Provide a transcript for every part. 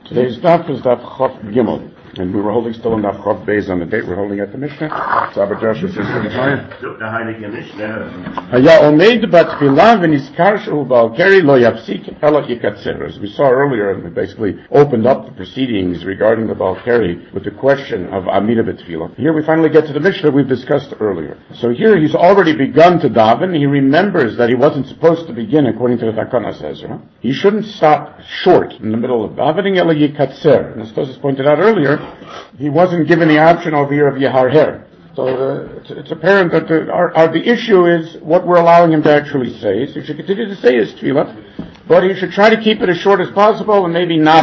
Today's daf is daf Chof Gimel, and we were holding still on daf Chof Beis on the date we're holding at the Mishnah. Sabbath Joshua says to the time. Haya omeid bat tefillah v'niskar shehu ba'al keri lo yapsik ela yikatzer. As we saw earlier, and we basically opened up the proceedings regarding the ba'al keri with the question of amida b'tefillah. Here we finally get to the Mishnah we've discussed earlier. So here he's already begun to daven. He remembers that he wasn't supposed to begin according to the Takana says. He shouldn't stop short in the middle of davening ela yikatzer. And as Tosfos pointed out earlier, he wasn't given the option over here of Yeharher. So it's apparent that the issue is what we're allowing him to actually say. So he should continue to say his tefillah, but he should try to keep it as short as possible and maybe not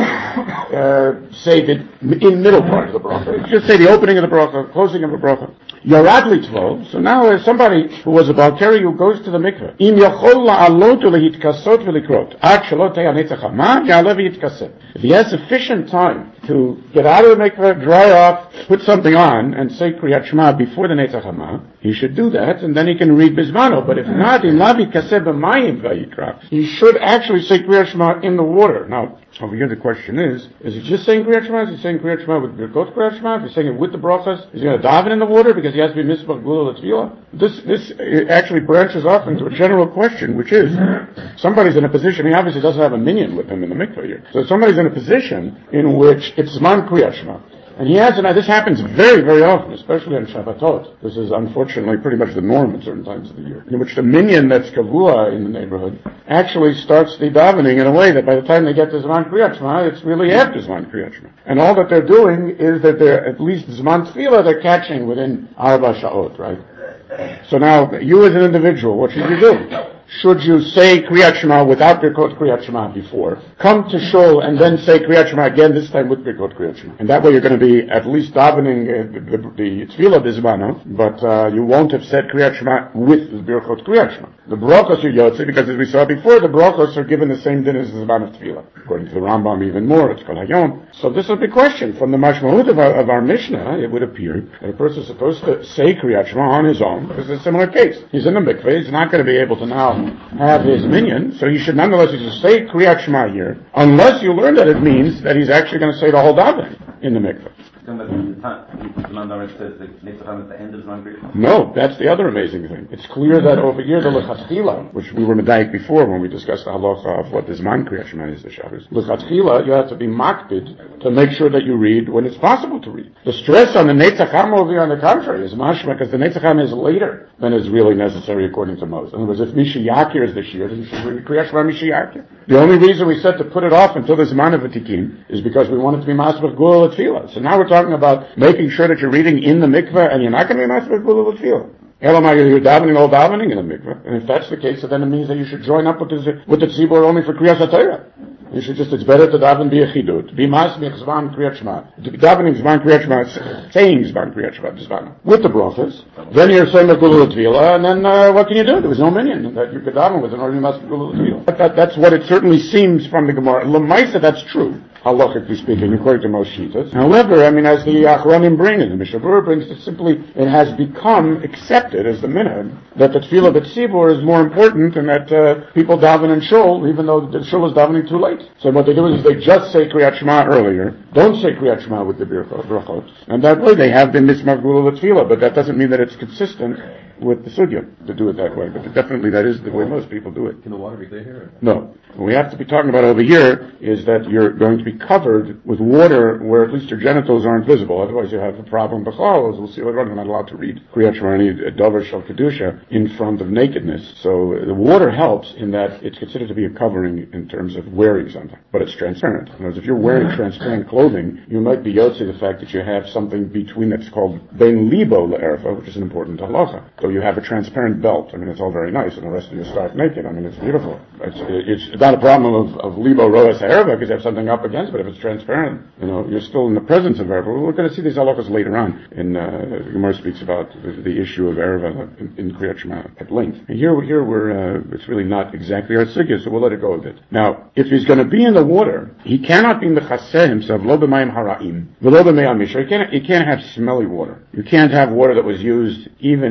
say the in middle part of the bracha. Just say the opening of the bracha, closing of the bracha. Yarad litvo. So now there's somebody who was a Balkari who goes to the mikveh. Im yachol la'alot ulehitkasot v'likrot. Ad shalot ha'yanetzach hama ya'alev yitkaset. If he has sufficient time to get out of the mikveh, dry off, put something on, and say Kriyat Shema before the Netzach Hama, he should do that, and then he can read Bismano. But if not, in Lavi Kaseh b'mayim vayikra, he should actually say Kriyat Shema in the water. Now, over here the question is he just saying Kriyat Shema? Is he saying Kriyat Shema with Birkot Kriyat Shema? Is he saying it with the brachas? Is he going to daven in the water because he has to be Misbach Gula L'Tfilah? This actually branches off into a general question, which is, somebody's in a position, he obviously doesn't have a minion with him in the mikveh here. So somebody's in a position in which it's Zman Kriyat Shema. And he has, and this happens very, very often, especially on Shabbatot. This is unfortunately pretty much the norm at certain times of the year, in which the minyan that's kavua in the neighborhood actually starts the davening in a way that by the time they get to Zman Kriyat Shema, it's really after Zman Kriyat Shema. And all that they're doing is that they're, at least Zman Tefillah, they're catching within Arba Sha'ot, right? So now, you as an individual, what should you do? Should you say Kriyat Shema without Birkot Kriyat Shema before, come to Shul and then say Kriyat Shema again, this time with Birkot Kriyat Shema? And that way you're going to be at least davening the Tefillah Bismano, but you won't have said Kriyat Shema with the Birkot Kriyat Shema. The brachos are yotze, because as we saw before, the brachos are given the same din as the Zman of Tefillah. According to the Rambam, even more, it's Kol Hayom. So this is a big question. From the mashmahut of our Mishnah, it would appear that a person is supposed to say Kriyat Shema on his own, because it's a similar case. He's in the mikveh, he's not going to be able to now have his minyan, so he should nonetheless say Kriyat Shema here, unless you learn that it means that he's actually going to say the whole davening in the mikveh. No, that's the other amazing thing. It's clear that over here the lechatchila, which we were medayik before when we discussed the halacha of what the Zman Kriyat Shema is, the Shabbos. Lechatchila, you have to be makpid to make sure that you read when it's possible to read. The stress on the Netzach Hama over here, on the contrary, is mashma, because the Netzach Hama is later than is really necessary according to Moses. In other words, if Mishi Yakir is the shir, then you should read Kriyat Shema Mishi Yakir. The only reason we said to put it off until the Zman of Vatikim is because we want it to be Masbach Gula L'Tfilah. So now we're talking about making sure that you're reading in the mikveh and you're not going to be Masbach Gula L'Tfilah. Elamai, you're davening all davening in the mikveh. And if that's the case, then it means that you should join up with the tzibur only for Kriyas HaTorah. You should it's better to daven be a chidut, be masmich Zman Kriyat Shema. To be davening Zman Kriyat Shema, saying Zman Kriyat Shema, with the brachas. Then you're saying the Gula L'Tfilah, and then what can you do? There was no minyan that you could daven with in order to be masmich Gula L'Tfilah. That's what it certainly seems from the Gemara. L'maisa, that's true, halachically speaking, according to most shitas. However, as the Achronim bring it, the Mishnah Berurah brings it, it has become accepted as the minhag that the Tefillah B'tzibur is more important and that people daven in Shul, even though the Shul is davening too late. So what they do is they just say Kriyat Shema earlier, don't say Kriyat Shema with the brachot, and that way they have been Mismach Gula L'Tfilah, but that doesn't mean that it's consistent with the sugya to do it that way. But definitely that is the way most people do it. Can the water be clear here? No. What we have to be talking about over here is that you're going to be covered with water where at least your genitals aren't visible. Otherwise you have a problem. B'chal, as we'll see later on, you're not allowed to read Kriyat Shema, any Dover Shel Kedusha in front of nakedness. So the water helps in that it's considered to be a covering in terms of wearing something. But it's transparent. In other words, if you're wearing transparent clothing, you might be yotze the fact that you have something between that's called Ben Libo Le'erfa, which is an important halacha. So you have a transparent belt. It's all very nice, and the rest of you start naked. It's beautiful. It's not a problem of Libo Roas Erva because you have something up against, but if it's transparent, you're still in the presence of Erva. We're going to see these halachas later on. Gemara speaks about the issue of Erva in Kriyat Shema at length. And here it's really not exactly our sugya, so we'll let it go with it. Now, if he's going to be in the water, he cannot be mechaseh himself, lo b'mayim hara'im, v'lo b'mei amisha. He can't have smelly water. You can't have water that was used even for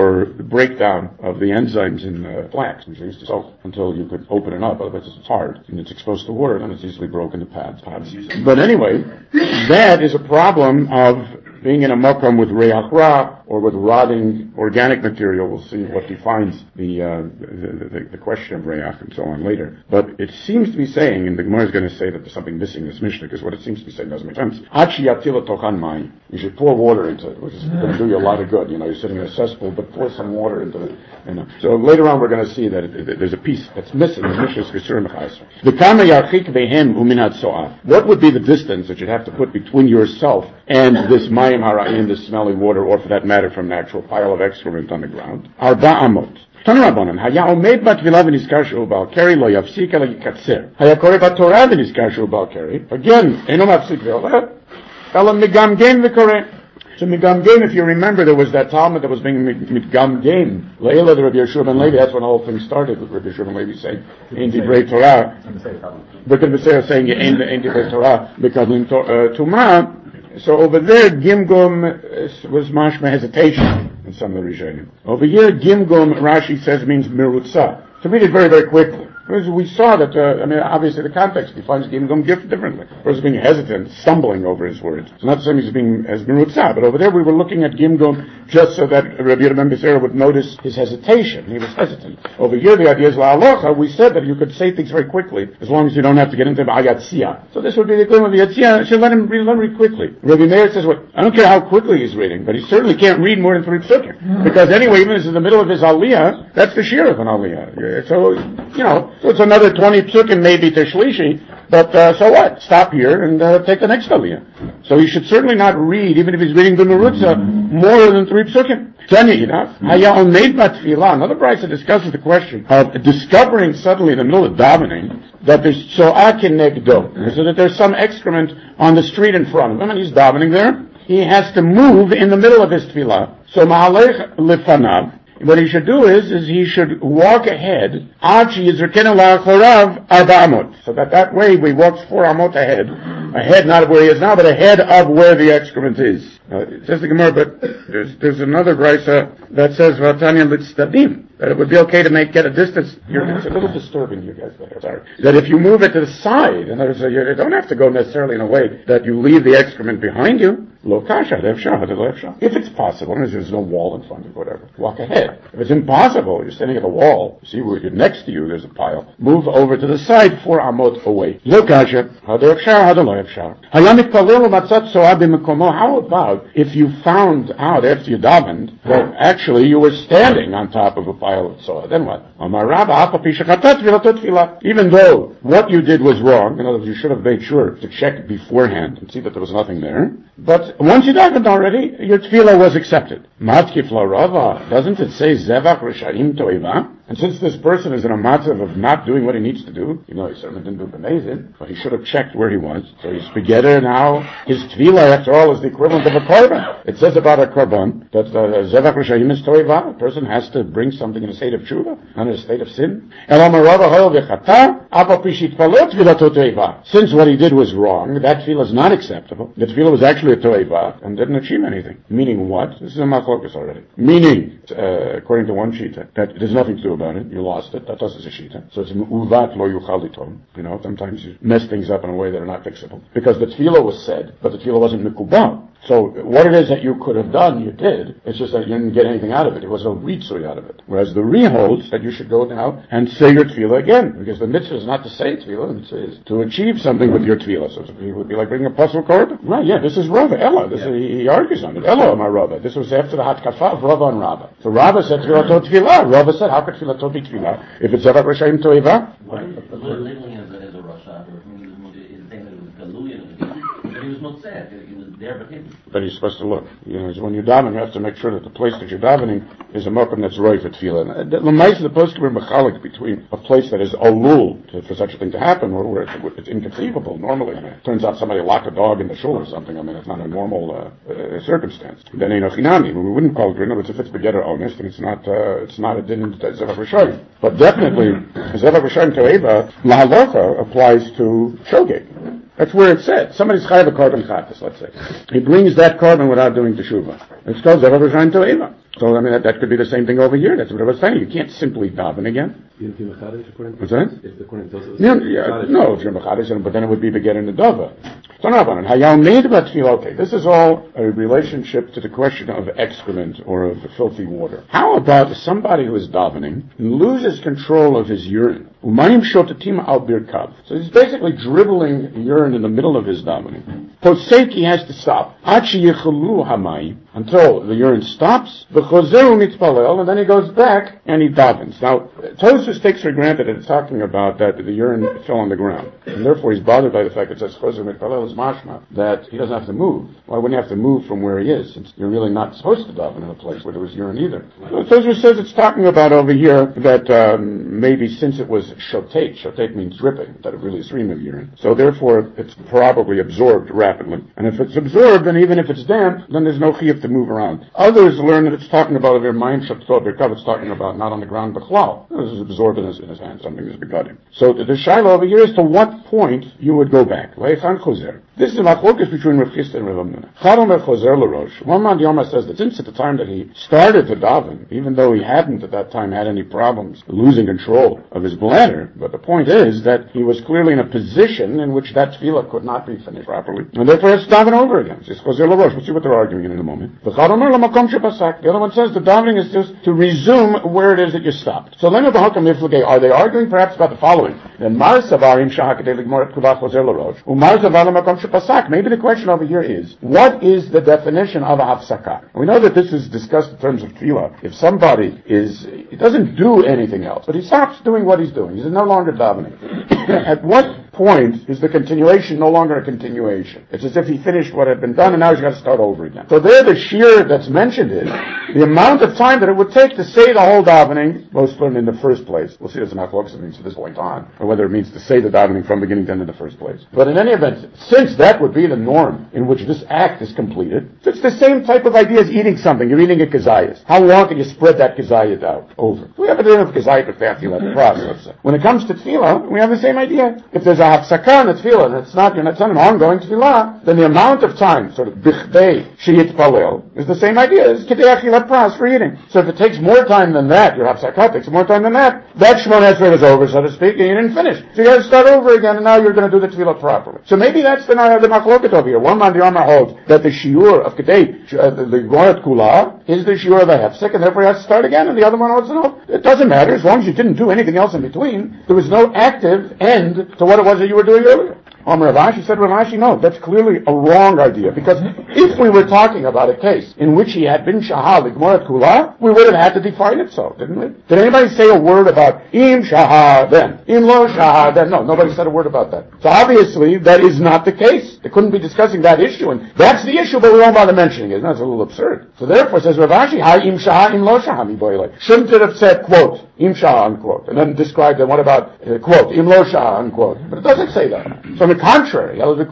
for the breakdown of the enzymes in flax, which they used to soak until you could open it up. Otherwise, it's hard and it's exposed to water, and it's easily broken to pods. But anyway, that is a problem of being in a makom with reach ra, or with rotting organic material. We'll see what defines the question of reach and so on later. But it seems to be saying, and the Gemara is going to say that there's something missing in this Mishnah, because what it seems to be saying doesn't make sense. Achi yatila tochan mayim. You should pour water into it, which is going to do you a lot of good. You're sitting in a cesspool, but pour some water into it. So later on we're going to see that there's a piece that's missing. The Mishnah is Gesur Mechaser. The kama yarchik behem uminat so'af. What would be the distance that you'd have to put between yourself and this mayim hara'im, this smelly water, or for that matter from an actual pile of excrement on the ground? Arba amot. Tanurabonon, haya omed batvilah v'nizkar shehu ba'al keri lo yafsik ela yikatzer. Haya koreh b'torah v'nizkar shehu ba'al keri. Again, eno mafsik v'olah, ela migamgen v'koreh. So migamgen, if you remember, there was that Talmud that was being migamgen. Leila, the Rabbi Yeshua ben Levi, that's when the whole thing started with Rabbi Yeshua ben Levi saying, in Divrei Torah. But the Messiah saying, in Divrei Torah, because in Tumah. So over there, Gimgum was mashma hesitation in some of the Rishonim. Over here, Gimgum, Rashi says, means mirutza. To read it very, very quickly. Because we saw that, obviously the context defines Gimgum differently. The person being hesitant, stumbling over his words. It's not the same as being as mirutza, but over there we were looking at Gimgum just so that Rabbi Yehuda ben Beseira would notice his hesitation. He was hesitant. Over here, the idea is la'alocha. We said that you could say things very quickly, as long as you don't have to get into ayatzia. So this would be the equivalent of yatzia. Should let him read quickly. Rabbi Meir says, "What? I don't care how quickly he's reading, but he certainly can't read more than 3 psukim. Because anyway, even if it's in the middle of his aliyah, that's the shir of an aliyah. So, so it's another 20 psukim maybe to shlishi, but so what? Stop here and take the next aliyah. So he should certainly not read, even if he's reading the merutza, more than 3 psukim. Another brayso discusses the question of discovering suddenly in the middle of davening that there's so'ah kenegdo, so that there's some excrement on the street in front of him, and he's davening there. He has to move in the middle of his tefillah. So ma'alech lefanav. What he should do is he should walk ahead, so that way we walk 4 amot ahead not of where he is now, but ahead of where the excrement is. It says the Gemara, but there's another brayso that says Vatanya litztadim, that it would be okay to get a distance. It's a little disturbing, you guys. Sorry. That if you move it to the side, in other words, you don't have to go necessarily in a way that you leave the excrement behind you. Lo kasha, if it's possible, and there's no wall in front of you, whatever, walk ahead. If it's impossible, you're standing at a wall, you see where you're next to you, there's a pile, move over to the side 4 amot away. Lo kasha, how about if you found out after you davened that actually you were standing on top of a pile of soil? Then what? Even though what you did was wrong, in other words, you should have made sure to check beforehand and see that there was nothing there, but once you davened already, your tefillah was accepted. Matkif la Rava, doesn't it say Zevach Rishayim Toiva? And since this person is in a matzav of not doing what he needs to do, he certainly didn't do b'mezid, but he should have checked where he was. So he's together now. His tefillah, after all, is the equivalent of a korban. It says about a korban that Zevach Rishayim is Toiva. A person has to bring something in a state of tshuva, not in a state of sin. Since what he did was wrong, that tefillah is not acceptable. The tefillah was actually a toiva and didn't achieve anything. Meaning what? This is a machlokas already. Meaning, according to one shita, that there's nothing to do about it. You lost it. That does is a shita. So it's uvat lo yuchal litom. Sometimes you mess things up in a way that are not fixable. Because the tefillah was said, but the tefillah wasn't mikubal. So what it is that you could have done, you did. It's just that you didn't get anything out of it. It was no ritzui out of it. Whereas the Ri holds that you should go now and say your tefillah again. Because the mitzvah is not to say tefillah, the mitzvah is to achieve something with your tefillah. So it would be like bringing a puzzle card. Right, yeah, this is Rava. Ella. He argues on it. Ella, my Rava. This was after the hatkafa of Rava and Rava. So Rava said tefillah to tefillah. Rava said, how could tefillah to be tefillah? If it's Zevach Rishayim Toiva? Why is the labeling as a Rasha? He was saying that it was Galuya, but he was not sad. He was there but hidden. But he's supposed to look. When you're davening, you have to make sure that the place that you're davening is a makom that's roy for tefillah. The Lamaisa, the post can be mechalik between a place that is alul for such a thing to happen, or where it's inconceivable normally. It turns out somebody locked a dog in the shul or something. It's not a normal circumstance. Then we wouldn't call it green, but if it's begetter honest, and it's not a din Zevach Rishayim. But definitely, Zevach Rishayim Toeva, lahalocha applies to shogeg. That's where it said. Somebody's chayav a korban chatas, let's say. He brings that korban without doing teshuvah. It's called Zevach Rishayim Toeva. So, I mean, that could be the same thing over here. That's what I was saying. You can't simply daven again. What's that? No, if you're Mechadish, but then it would be begetting the Dava. Okay, this is all a relationship to the question of excrement or of filthy water. How about somebody who is davening and loses control of his urine? So he's basically dribbling urine in the middle of his davening. He has to stop until the urine stops, and then he goes back and he davens. Now, Tosfos takes for granted that it's talking about that the urine fell on the ground, and therefore he's bothered by the fact that it says chozer mitpalel is mashma, that he doesn't have to move. Well, I wouldn't have to move from where he is, since you're really not supposed to daven in a place where there was urine either. Tosfos says it's talking about over here that maybe since it was shotate means dripping, that it really is stream of urine, so therefore it's probably absorbed rapidly. And if it's absorbed, then even if it's damp, then there's no chiyuv to move around. Others learn that it's talking about over mayim shabtot birkav, it's talking about not on the ground but chlal. This is absorbed in his hand, something is begotten. So the shaila over here is to what point you would go back. This is a machlokas between Rav Chisda and Rav Amnuna. Chadomer chozer l'rosh. One man Yoma says that since at the time that he started to daven, even though he hadn't at that time had any problems losing control of his bladder, but the point is that he was clearly in a position in which that tefillah could not be finished properly, and therefore he has to daven over again. It's chozer l'rosh. We'll see what they're arguing in a moment. The other one says the davening is just to resume where it is that you stopped. So then are they arguing perhaps about the following? Then maybe the question over here is, what is the definition of a hafsaka? We know that this is discussed in terms of tefillah. If somebody he doesn't do anything else, but he stops doing what he's doing, he's no longer davening. At what point is the continuation no longer a continuation? It's as if he finished what had been done and now he's got to start over again. So there the shear that's mentioned is the amount of time that it would take to say the whole davening, most learn in the first place. We'll see as a machlokes it means from this point on, or whether it means to say the davening from beginning to end in the first place. But in any event, since that would be the norm in which this act is completed, it's the same type of idea as eating something. You're eating a kazayas. How long can you spread that kazayas out over? We have a din of kazayas for tefillah process. When it comes to tefillah, we have the same idea. If there's a hafsakah in the tefillah, and it's not an ongoing tefillah, then the amount of time, sort of bichdei sheyit palel, is the same idea as kedei achilat pras for eating. So if it takes more time than that, your hafsakah takes more time than that Shemona Esrei is over, so to speak, and you didn't finish. So you got to start over again, and now you're going to do the tefillah properly. So maybe that's the machloket over here. One man the Yoma holds that the shiur of kedei, the gorat kula, is the shiur of a hefsek, and therefore he has to start again, and the other one holds no. It doesn't matter, as long as you didn't do anything else in between. There was no active end to what it was that you were doing earlier. Rav Ashi said, Rav Ashi, no, that's clearly a wrong idea, because if we were talking about a case in which he had been shahal l'gmorat kula, we would have had to define it so, didn't we? Did anybody say a word about im shahar then, im lo shahar then? No, nobody said a word about that. So obviously, that is not the case. They couldn't be discussing that issue, and that's the issue, but we won't bother mentioning it. That's a little absurd. So therefore, says Rav Ashi, hi im shahar, im lo shahar mi boile. Shouldn't it have said, quote, im shahar, unquote, and then described it, what about, quote, im lo shahar, unquote. But it doesn't say that. So on the contrary, there's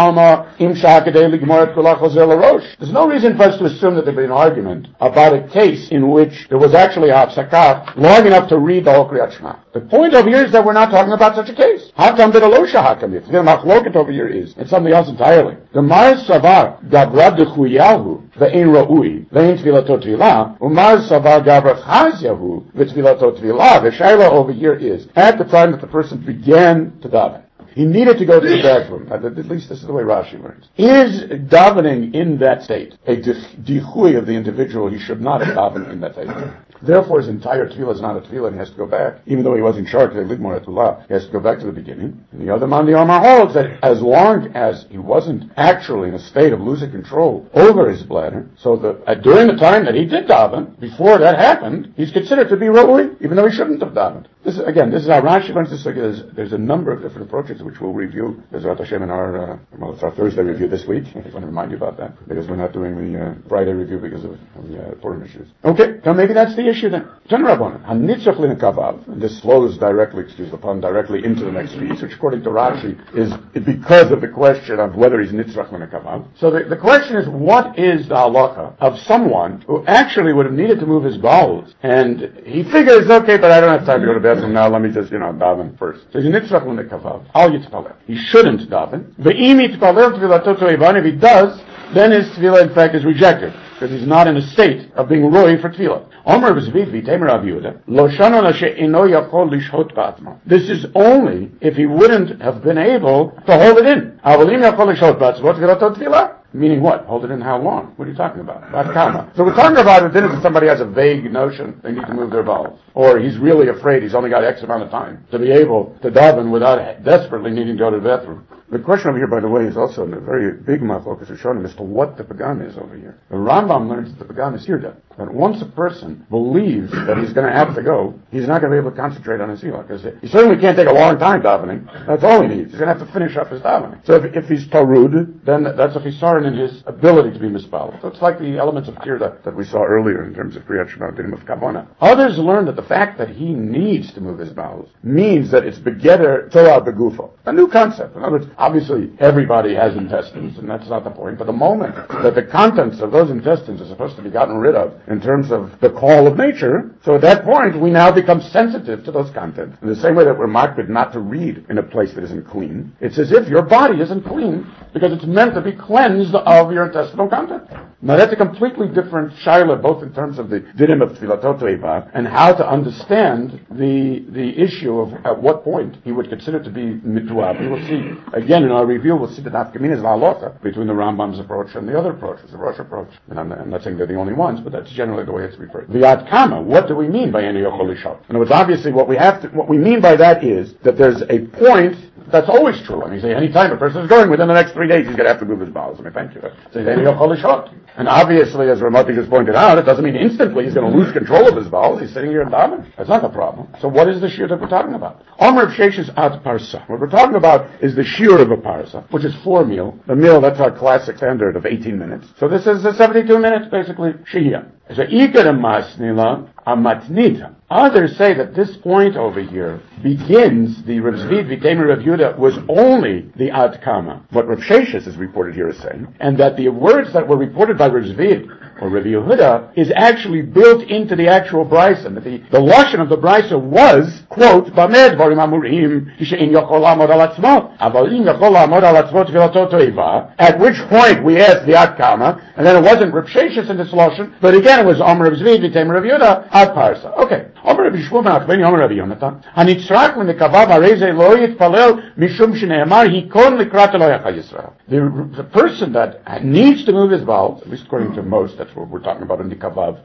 no reason for us to assume that there'd be an argument about a case in which there was actually a hafsakah long enough to read the whole Kriyat Shema. The point over here is that we're not talking about such a case. How come that a lo shahakam? The machloket over here is it's something else entirely. The Mar Savar Gabra Dechuyahu ve'in Ra'ui ve'in Tvilato Tvila Umar Savar Gabra Chazyahu ve'Tvilato Tvila. The shaila over here is at the time that the person began to daven, he needed to go to the bathroom. At least this is the way Rashi learns. Is davening in that state a dichui of the individual? He should not have davened in that state. Therefore, his entire tefillah is not a tefillah, and he has to go back. Even though he was in charge of the ligmor etullah, he has to go back to the beginning. And the other man, the Yoma, holds that as long as he wasn't actually in a state of losing control over his bladder, so that during the time that he did daven, before that happened, he's considered to be ra'ui, even though he shouldn't have davened. This is how Rashi learns this. There's a number of different approaches which we'll review. There's Hashem in it's our Thursday review this week. I want to remind you about that, because we're not doing the Friday review because of the Purim issues. Okay, so maybe that's the issue then. And this flows directly, directly into the next piece, which according to Rashi is because of the question of whether he's nitzrach l'nekavav. So the question is, what is the halacha of someone who actually would have needed to move his bowels, and he figures, okay, but I don't have time to go to bed now, let me just, daven first. So he's nitzrach l'nekavav. Al yitzpalel. He shouldn't daven. Ve'im yitzpalel tvilato to'evan. If he does, then his tefillah in fact is rejected. because he's not in a state of being roy for tefillah. Omer Zvid v'Temer Rav Yehuda, lo shano she'eno yachol lishhot b'atzmo. This is only if he wouldn't have been able to hold it in. Avolim yachol lishhot b'atzmo tefillah tefillah. Meaning what? Hold it in how long? What are you talking about? Kama. So we're talking about it if somebody has a vague notion they need to move their bowels. Or he's really afraid he's only got X amount of time to be able to daven without desperately needing to go to the bathroom. The question over here, by the way, is also a very big machlokas Rishonim as to what the pagam is over here. The Rambam learns that the pagam is hirda. That once a person believes that he's going to have to go, he's not going to be able to concentrate on his tefillah. Because he certainly can't take a long time davening. That's all he needs. He's going to have to finish up his davening. So if he's tarud, then that's a chisaron in his ability to be mispal. So it's like the elements of tirda that we saw earlier in terms of kriyat shema dinim of kavana. Others learn that the fact that he needs to move his bowels means that it's begeder torah begufo. A new concept. In other words, obviously everybody has intestines, and that's not the point. But the moment that the contents of those intestines are supposed to be gotten rid of in terms of the call of nature, so at that point we now become sensitive to those contents. In the same way that we're makbid not to read in a place that isn't clean, it's as if your body isn't clean because it's meant to be cleansed of your intestinal content. Now that's a completely different shaila, both in terms of the dinim of tfilatot toeva and how to understand the issue of at what point he would consider to be mituab. We will see again in our review. We'll see the nafkaminas la'alocha between the Rambam's approach and the other approaches, the Rosh approach. And I'm not saying they're the only ones, but that's generally the way it's referred. The ad kama. What do we mean by any yochol lishot? In other words, obviously what we mean by that is that there's a point. That's always true. I mean, say any time a person is going within the next 3 days, he's going to have to move his bowels. I mean, thank you. And obviously, as Ramati just pointed out, it doesn't mean instantly he's going to lose control of his bowels. He's sitting here and davening. That's not the problem. So what is the shiur that we're talking about? Omer of Sheish is ad parsa. What we're talking about is the shiur of a parsa, which is 4 meal. The meal, that's our classic standard of 18 minutes. So this is a 72 minutes, basically, shihya. So ikar masnila amatnita. Others say that this point over here begins, the Rav Zvid v'Temer Rav Yehuda was only the ad kama. What Rav Sheshes is reported here is saying, and that the words that were reported by Rav Zvid or Rav Yehuda is actually built into the actual brisa. The lashon of the brisa was, quote, Bamed Barim Amurim She'in Yochol Amod Al Atzmo Aval In Yochol Amod Al Atzmo Tfilatot Toeva. At which point we asked the ad kama, and then it wasn't Rav Sheshes in this lashon, but again it was Omer Rav Zvid v'Temer Rav Yehuda ad parsa. Okay. Omer Rav Yishua ben Achbeni Omer Rav Yonatan Hanitzrak l'mekavav harei lo yitpalel mishum shene'emar hikon likrat Elohecha Yisrael. The person that needs to move his bowels, at least according to most, that's what we're talking about in the kavav,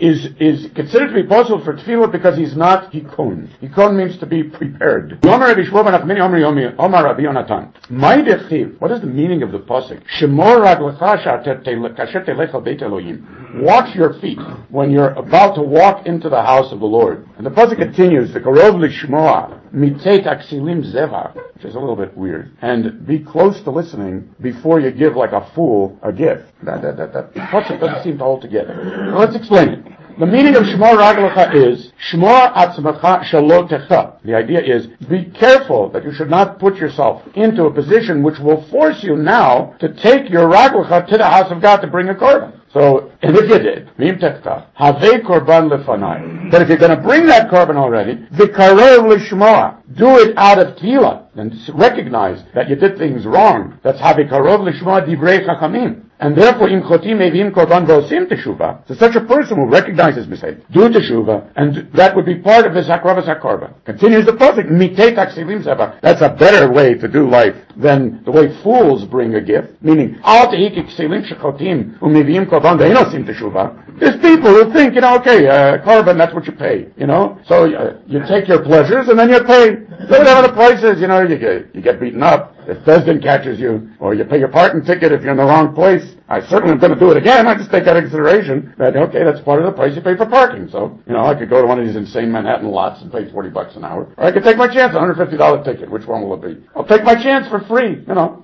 is considered to be possible for tefillah because he's not hikon. Hikon means to be prepared. Omer Rav Yishua ben Achbeni Omer Rav Yonatan. My dechiv. What is the meaning of the pasuk? Shemor raglecha kasher telech al beit Elohim. Watch your feet when you're about to walk into the house of the Lord. And the pasuk continues, the karov lishmoa mitzeit aksilim zeva, which is a little bit weird, and be close to listening before you give like a fool a gift. That pasuk doesn't seem to hold together. Now let's explain it. The meaning of Shmor Raglecha is Shmor Atzmacha Shalotecha. The idea is be careful that you should not put yourself into a position which will force you now to take your Raglecha to the house of God to bring a korban. So, and if you did, Mim Tekta, Havei Korban Lefanai. But if you're going to bring that korban already, V'karov Lishmoa, do it out of tefillah, and recognize that you did things wrong. That's Havei Karov Lishmoa Divrei Chachamim. And therefore, im chotim evim korban v'osim teshuva. So such a person will recognize his mistake, do teshuva, and that would be part of his hakravas hakorban. Continues the pasuk, mitei taksilim zeva. That's a better way to do life than the way fools bring a gift. Meaning, al tehiki ksilim shechotim umivim korban ve'inosim teshuva. There's people who think, korban, that's what you pay, So you take your pleasures and then you pay. So whatever the price is, you get beaten up. If Besdin catches you, or you pay your parking ticket if you're in the wrong place, I certainly am going to do it again. I just take that into consideration that, that's part of the price you pay for parking. So, I could go to one of these insane Manhattan lots and pay $40 an hour. Or I could take my chance, $150 ticket. Which one will it be? I'll take my chance for free,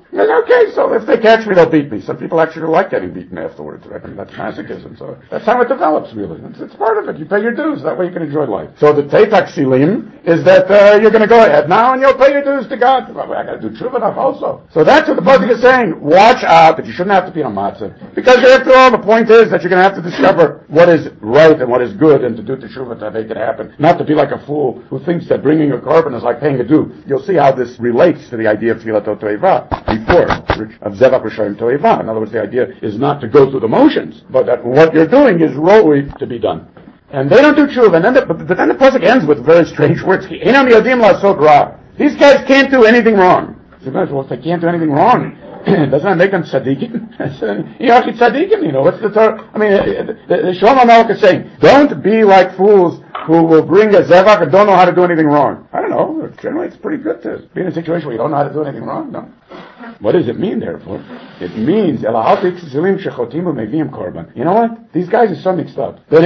Okay, so if they catch me, they'll beat me. Some people actually like getting beaten afterwards. I mean, that's masochism. So that's how it develops, really. It's part of it. You pay your dues. That way you can enjoy life. So the Teitak Silim is that you're going to go ahead now and you'll pay your dues to God. Well, I got to do tshuva also. So that's what the pasuk is saying. Watch out that you shouldn't have to be in a matzah matzav. Because after all, the point is that you're going to have to discover what is right and what is good and to do teshuvah to make it happen. Not to be like a fool who thinks that bringing a korban is like paying a due. You'll see how this relates to the idea of tfilatot to'eva before, of zevach r'shoim to'eva. In other words, the idea is not to go through the motions, but that what you're doing is roi to be done. And they don't do tshuva. And then but then the pasuk ends with very strange words. These guys can't do anything wrong. So, well, if they can't do anything wrong, doesn't that make them tzaddikim? Tzaddikim, what's the Torah? I mean, the Shlomo Melech is saying, don't be like fools who will bring a zevach and don't know how to do anything wrong. I don't know. Generally, it's pretty good to be in a situation where you don't know how to do anything wrong. No. What does it mean, therefore? It means, you know what? These guys are so mixed up. And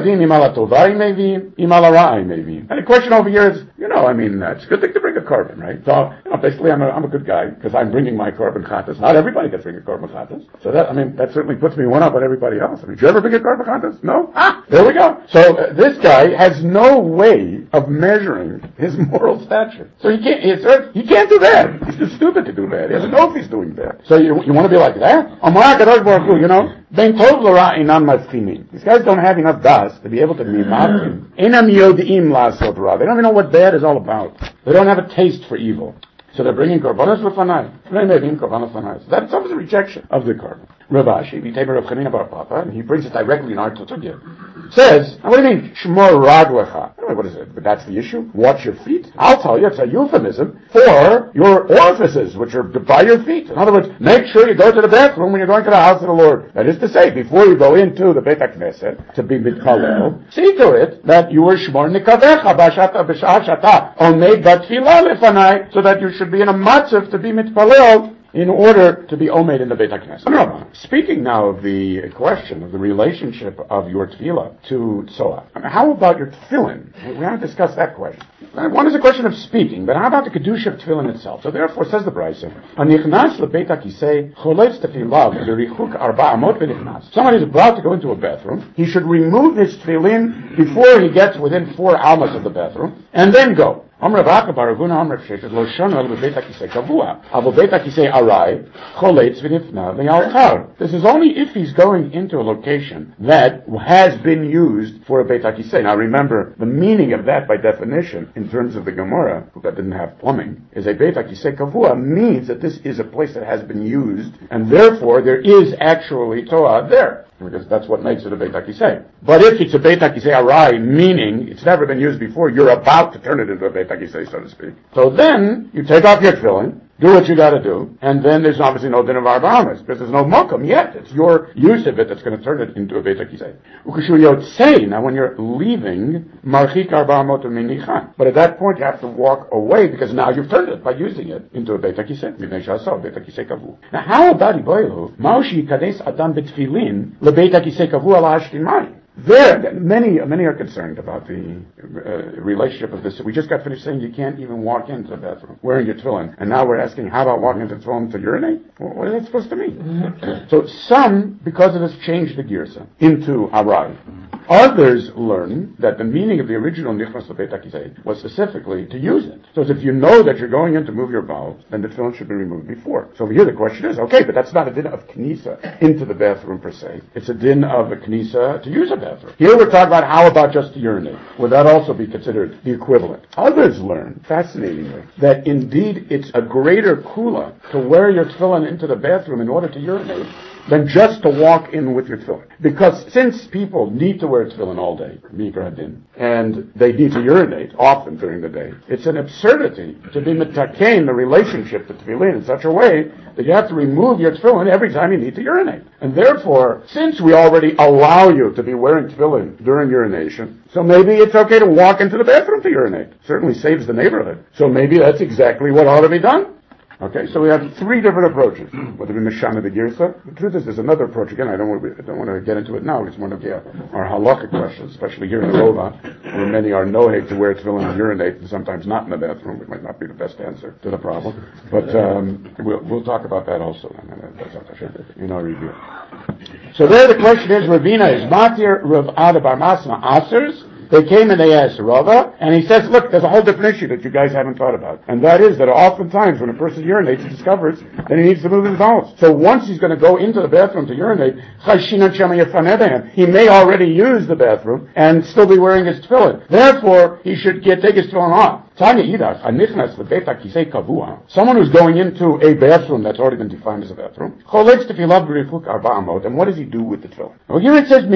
the question over here is, it's a good thing to bring a korban, right? So, basically I'm a good guy because I'm bringing my korban chatas. Not everybody gets bring a korban chatas. So that certainly puts me one up on everybody else. Did you ever bring a korban chatas? No? There we go. So this guy has no way of measuring his moral stature. So he can't do bad. He's too stupid to do bad. He doesn't know if he's doing bad. So you want to be like that? These guys don't have enough das to be able to be mafim. They don't even know what bad is all about. They don't have a taste for evil. So they're bringing korbanos lefanai. That's obviously rejection of the korban. Rav Ashi, Rav Chanina bar Papa, and he brings it directly in our Totugya. Says, what do you mean, shmor raglecha? What is it? But that's the issue? Watch your feet? I'll tell you, it's a euphemism for your orifices, which are by your feet. In other words, make sure you go to the bathroom when you're going to the house of the Lord. That is to say, before you go into the Beit HaKnesset, to be mitpalel, see to it that you are shmor nikavecha b'sha'ah shata omed batfilah lefanai, so that you should be in a matzav to be mitpalel in order to be omed in the Beit HaKnesset. Speaking now of the question of the relationship of your tefillah to tzoah, how about your tefillin? We haven't discussed that question. One is a question of speaking, but how about the kedusha of tefillin itself? So therefore, says the Brisa, "Hanichnas lebeit hakisei choletz tefilav b'richuk arba amot v'nichnas." Somebody is about to go into a bathroom. He should remove his tefillin before he gets within 4 almas of the bathroom, and then go. This is only if he's going into a location that has been used for a Beit HaKisei. Now remember, the meaning of that by definition, in terms of the Gemara, that didn't have plumbing, is a Beit HaKisei Kavua means that this is a place that has been used, and therefore there is actually Toah there. Because that's what makes it a Beit HaKisei. But if it's a Beit HaKisei Arai, meaning it's never been used before, you're about to turn it into a Beit HaKisei, so to speak. So then, you take off your tefillin, do what you gotta do, and then there's obviously no din of arba amas, because there's no mokum yet. It's your use of it that's going to turn it into a Beit HaKisei. Ukashu yotzei, now when you're leaving, marchik arba amot minichan. But at that point you have to walk away, because now you've turned it by using it into a Beit HaKisei. B'nei shasov, Beit HaKisei kavu. Now how about iboilu, maushi kades adam betfilin, lebeit HaKisei kavu ala hashtimai? There, many are concerned about the relationship of this. We just got finished saying you can't even walk into the bathroom wearing your tefillin, and now we're asking how about walking into the tefillin to urinate? Well, what is that supposed to mean? So some, because of this, changed the girsa into arai. Others learn that the meaning of the original nichnas lebeit hakisei was specifically to use it. So if you know that you're going in to move your bowels, then the tefillin should be removed before. So over here the question is, okay, but that's not a din of knisa into the bathroom per se. It's a din of a knisa to use a bathroom. Here we're talking about how about just to urinate. Would that also be considered the equivalent? Others learn, fascinatingly, that indeed it's a greater kula to wear your tefillin into the bathroom in order to urinate than just to walk in with your tefillin. Because since people need to wear tefillin all day, and they need to urinate often during the day, it's an absurdity to be mitakein the relationship to tefillin in such a way that you have to remove your tefillin every time you need to urinate. And therefore, since we already allow you to be wearing tefillin during urination, so maybe it's okay to walk into the bathroom to urinate. Certainly saves the neighborhood. So maybe that's exactly what ought to be done. Okay, so we have 3 different approaches. Whether we mishana the girsa, the truth is there's another approach. Again, I don't want to get into it now. It's one of our halachic questions, especially here in Rova, where many are noheg to wear tefillin and urinate, and sometimes not in the bathroom. It might not be the best answer to the problem, but we'll talk about that also in our review. So there, the question is: Ravina is matir, Rav Ada bar Masma asers. they came and they asked Rava, and he says, look, there's a whole different issue that you guys haven't thought about. And that is that oftentimes when a person urinates, he discovers that he needs to move his bowels. So once he's going to go into the bathroom to urinate, he may already use the bathroom and still be wearing his tefillin. Therefore, he should take his tefillin off. Someone who's going into a bathroom that's already been defined as a bathroom, and what does he do with the tefillin? Well, here it says,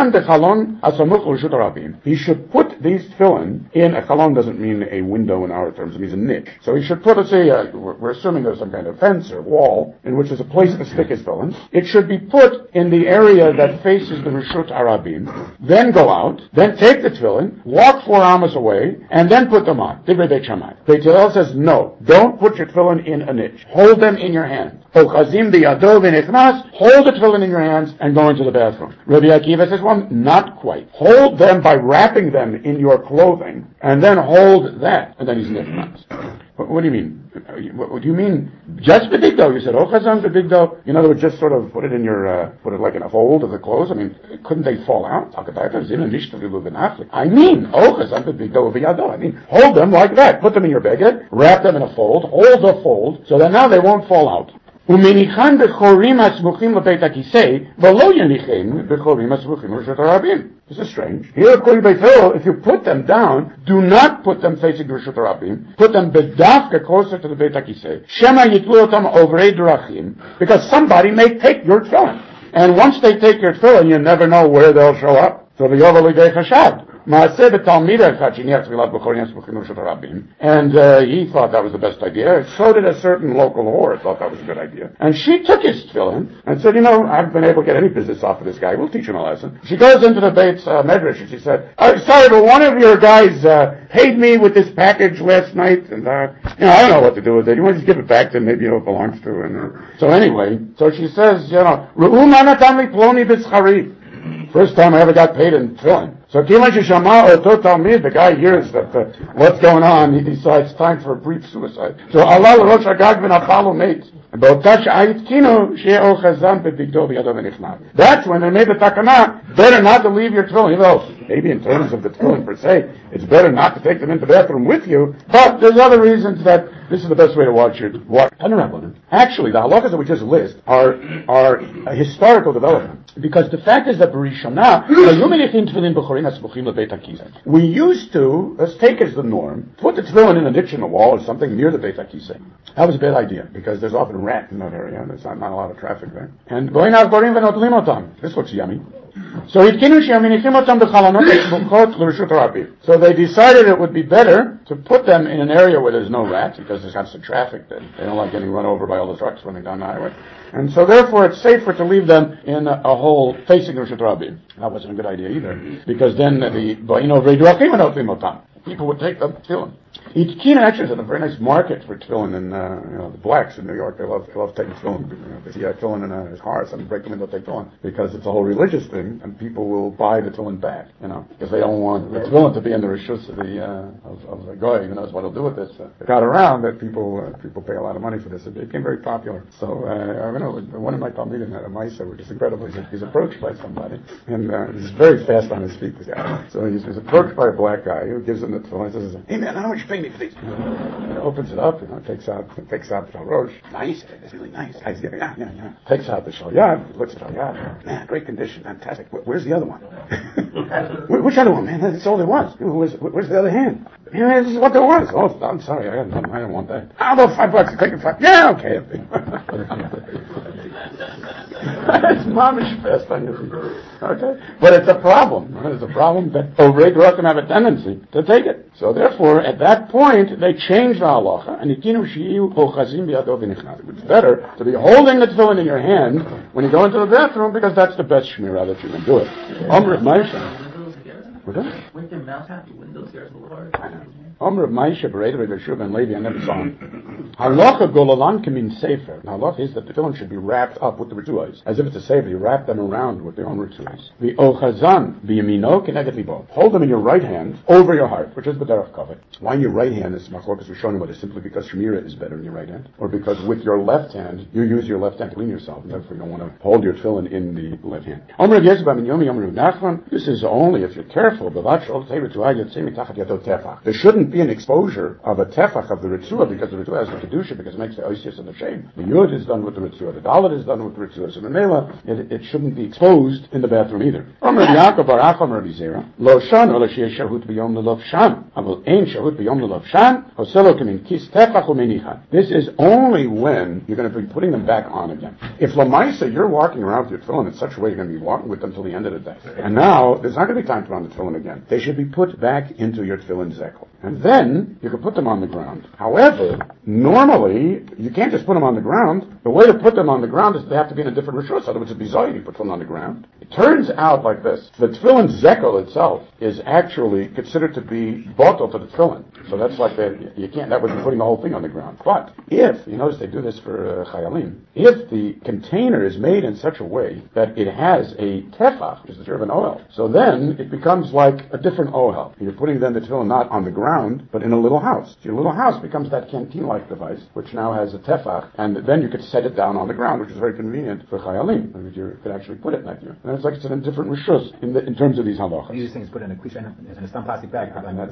he should put these tefillin in, a chalon doesn't mean a window in our terms, it means a niche. So he should put, let's say, we're assuming there's some kind of fence or wall in which there's a place to stick his tefillin. It should be put in the area that faces the Reshut Arabim, then go out, then take the tefillin, walk 4 amos away, and then put them on. Divrei Beit Shammai. Beit Hillel says, no, don't put your tefillin in a niche. Hold them in your hand. Hold the tefillin in your hands and go into the bathroom. Rabbi Akiva says, well, not quite. Hold them by wrapping them in your clothing, and then hold that, and then he's nichnas. What do you mean? What do you mean? Just the big dough? You said, chazan the big dough. In other words, just sort of put it in your, put it like in a fold of the clothes. I mean, couldn't they fall out? I mean, chazan the big dough of yado. I mean, hold them like that. Put them in your beged, wrap them in a fold, hold the fold, so that now they won't fall out. ומניחן בחורים הסמוכים לבית הכיסא, ולא יניחן בחורים הסמוכים לרשות הרבים. This is strange. Here, according to Beit Hillel, if you put them down, do not put them facing Reshut Rabim. Put them bedafka closer to the Beit HaKisei. Shema yitlu otam ovrei drachim, because somebody may take your tefillin. And once they take your tefillin, you never know where they'll show up. So the yovel lidei chashad. And he thought that was the best idea. So did a certain local whore thought that was a good idea. And she took his tefillin and said, I've been able to get any business off of this guy. We'll teach him a lesson. She goes into the Beit's Medrash and she said, sorry, but one of your guys paid me with this package last night, and I don't know what to do with it. You want to just give it back to him? Maybe it belongs to him. So anyway, so she says, first time I ever got paid in tefillin. So the guy hears that what's going on, he decides it's time for a brief suicide. So Allah Rosh Hagag ben Apollo mates. That's when they made the takana, better not to leave your tefillin. Even though maybe in terms of the tefillin per se, it's better not to take them into the bathroom with you, but there's other reasons that this is the best way to watch your walk. Actually, the halachas that we just list are a historical development. Because the fact is that we used to, let's take as the norm, put the tefillin in a niche in the wall or something near the Beit HaKisei. That was a bad idea, because there's often rat in that area, and there's not a lot of traffic there. And this looks yummy. So they decided it would be better to put them in an area where there's no rats, because there's constant traffic. They don't like getting run over by all the trucks running down the highway. And so therefore it's safer to leave them in a hole facing Reshut Rabim. That wasn't a good idea either, because then people would take them tefillin. Kina actually has a very nice market for tefillin, and the blacks in New York, they love taking tefillin. They see a tefillin in his car, so they break them in, they'll take tefillin, because it's a whole religious thing, and people will buy the tefillin back, because they don't want the tefillin to be in the reshus of the goy. Who knows what he'll do with this? It got around that people pay a lot of money for this. It became very popular. So one of my talmidim had a ma'aser, which is incredible. He's approached by somebody, and he's very fast on his feet, this guy. So he's approached by a black guy who gives him the tefillin. He says, "Hey man, how much you pay me for these?" He opens it up, takes out the rosh. Nice, it's really nice. Yeah. Takes out the shalyad, looks at shalyad. Man, great condition, fantastic. Where's the other one? Which other one, man? That's all there was. Where's the other hand? Man, this is what there was. Oh, I'm sorry, I don't want that. How about $5? Take it $5. Yeah, okay. It's mamish fast on your feet. Okay? But it's a problem. It's a problem that Ovrei Drachim have a tendency to take it. So therefore, at that point, they changed the halacha, and it's better to be holding the tefillin in your hand when you go into the bathroom, because that's the best shmirah that you can do it. With their mouse out the windows, there's a large. Omer of Maisha, Bereda, Rebbe Shua ben Levi, I never saw him. Halacha gololan kamin sefer. Now, halacha is that the tefillin should be wrapped up with the rituals, as if it's a sefer. You wrap them around with their own rituals. The ochazan b'yamino keneged libo. Hold them in your right hand over your heart, which is the derech kavod. Why in your right hand is machlokas rishonim, but it's simply because shemira is better in your right hand, or because with your left hand you use your left hand to clean yourself, and therefore you don't want to hold your tefillin in the left hand. Omer of Yezba ben Yomi, Omer of Nachman. This is only if you're careful. There shouldn't be an exposure of a tefach of the ritzua, because the ritzua has the kedusha, because it makes the oisius and the shame. The yud is done with the ritzua, the dalet is done with the ritzua, so the mela, it shouldn't be exposed in the bathroom either. Omer Yaakov bar Acham Rabbi Zera, lo shan ola sheyeh shahut b'yom lelov shan, avol ein shahut b'yom lelov shan, hoselo kamin kis tefach u'menichan. This is only when you're going to be putting them back on again. If lamaisa, you're walking around with your tefillin in such a way you're going to be walking with them till the end of the day, and now there's not going to be time to put on the tefillin again. They should be put back into your tefillin zekel, and then you can put them on the ground. However, normally you can't just put them on the ground. The way to put them on the ground is they have to be in a different rishus. Otherwise, it'd be zoyin. You put them on the ground. It turns out like this: the tefillin zekel itself is actually considered to be bottle to the tefillin. So that's like you can't. That would be putting the whole thing on the ground. But if you notice, they do this for chayalim. If the container is made in such a way that it has a tefach, which is the german oil, so then it becomes like a different ohel. You're putting then the tefillin not on the ground, but in a little house. So your little house becomes that canteen-like device, which now has a tefach, and then you could set it down on the ground, which is very convenient for chayalim. You could actually put it like you. And it's like it's in a different rishus in terms of these halachas. These things put in a plastic bag,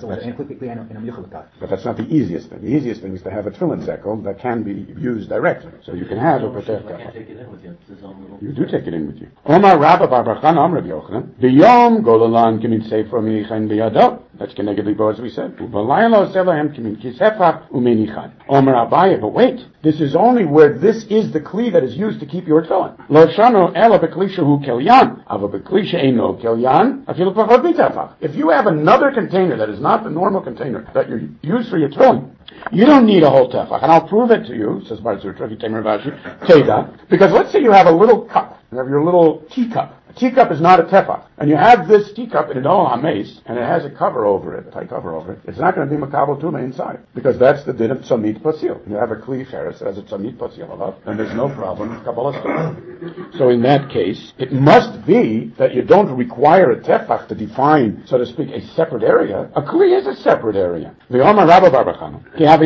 but that's not the easiest thing. The easiest thing is to have a tefillin zekel that can be used directly. So you can have a protect. You do take it in with you. Omar Rabba Barbachan Amr Yochanan. B'yom golalan kimin sefer u'menichan b'yado. That's keneged libo, as we said. U'balaylo selahem kimin kisefach u'menichan. Omar Abaye, but wait. This is only where this is the kli that is used to keep your tefillin. Lo shano ela b'klisha hu kelyan. Ava b'klisha eino kelyan. Afilu pachot mitefach. If you have another container that is not the normal container that you use for your tefillin, you don't need a whole tefach. And I'll prove it to you, says Bar Zutra, Teda, because let's say you have a little cup. You have your little teacup. A teacup is not a tefach. And you have this teacup in an ol hames, and it has a cover over it, a tight cover over it. It's not going to be makabel tuma inside, because that's the din of tzamit pasil. You have a kli cheres that has a tzamit pasil alav, and there's no problem with kabbalah stone. So in that case, it must be that you don't require a tefach to define, so to speak, a separate area. A kli is a separate area. The Omar Rabba Barbachanu.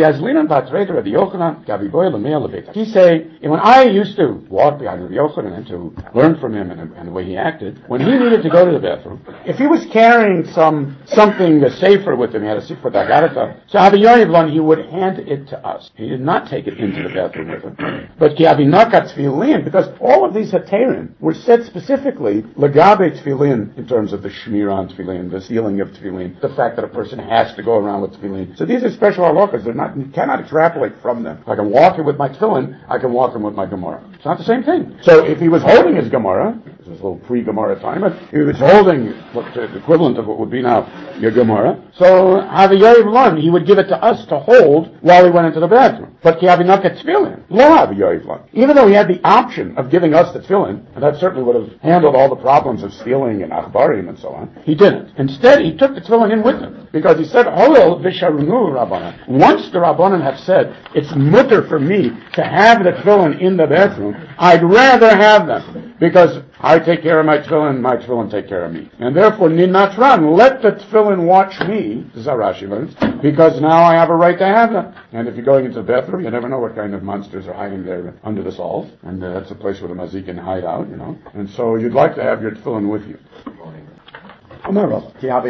He say, when I used to walk behind Rabbi Yochanan and to learn from him and the way he acted, when he needed to go to the bathroom, if he was carrying something, a sefer with him, he had a sefer dagarata, so Rabbi Yochanan, he would hand it to us. He did not take it into the bathroom with him. But ki avinakat tefillin, because all of these heterim were said specifically legabe tefillin in terms of the shmir on tefillin, the sealing of tefillin, the fact that a person has to go around with tefillin. So these are special halachas. You cannot extrapolate from them. If I can walk in with my tefillin, I can walk in with my Gemara. It's not the same thing. So if he was holding his Gemara, this is a little pre-Gemara time, but he was holding the equivalent of what would be now your Gemara, so Haviyayiv Lan, he would give it to us to hold while he went into the bathroom. But ki avinakat tefillin, lo Haviyayiv Lan. Even though he had the option of giving us the tefillin, and that certainly would have handled all the problems of stealing and achbarim and so on, he didn't. Instead, he took the tefillin in with him, because he said, Holel v'sharunu Rabbanan. Once the Rabbanan have said, it's mutter for me to have the tefillin in the bathroom, I'd rather have them, because I take care of my tefillin take care of me. And therefore, ninatran, let the tefillin watch me, this is how Rashi learns, because now I have a right to have them. And if you're going into the bathroom, you never know what kind of monsters are hiding there under the stalls. And that's a place where the mazik can hide out, And so you'd like to have your tefillin with you. I had to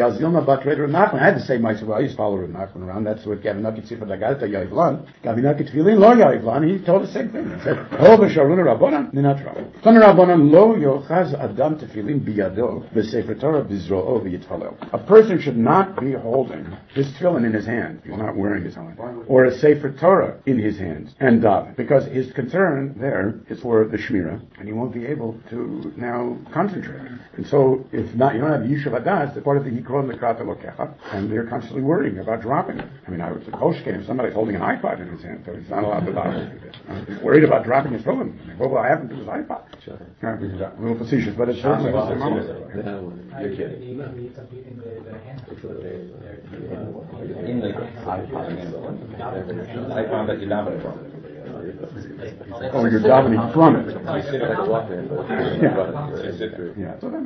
say myself, I used to follow Rav Nachman around. That's what Gavinaki Tzifat Dagalta Yaivlan. Gavinaki Tefillin lo Yaivlan. He told the same thing. He said, "Ho b'sharuna Rabbanan ninatra. Tana Rabbanan lo yochaz adam tefillin biyado v'sefer Torah b'zro'o v'yitfalel." A person should not be holding his tefillin in his hand. He's not wearing his hand, or a sefer Torah in his hands and daven, because his concern there is for the shmira, and he won't be able to now concentrate. And so, if not, you don't have yishuv. That's part of the Yikron Lekrat Elokecha, and they're constantly worrying about dropping it. I mean, I was at Koshkin, somebody's holding an iPod in his hand, so he's not allowed to daven. He's worried about dropping his tefillin. What will happen to his iPod? A little facetious, but it's certainly the same moment. You're kidding. I found that you're davening from it. Oh, you're davening from it. I sit at the walk in, Yeah, so that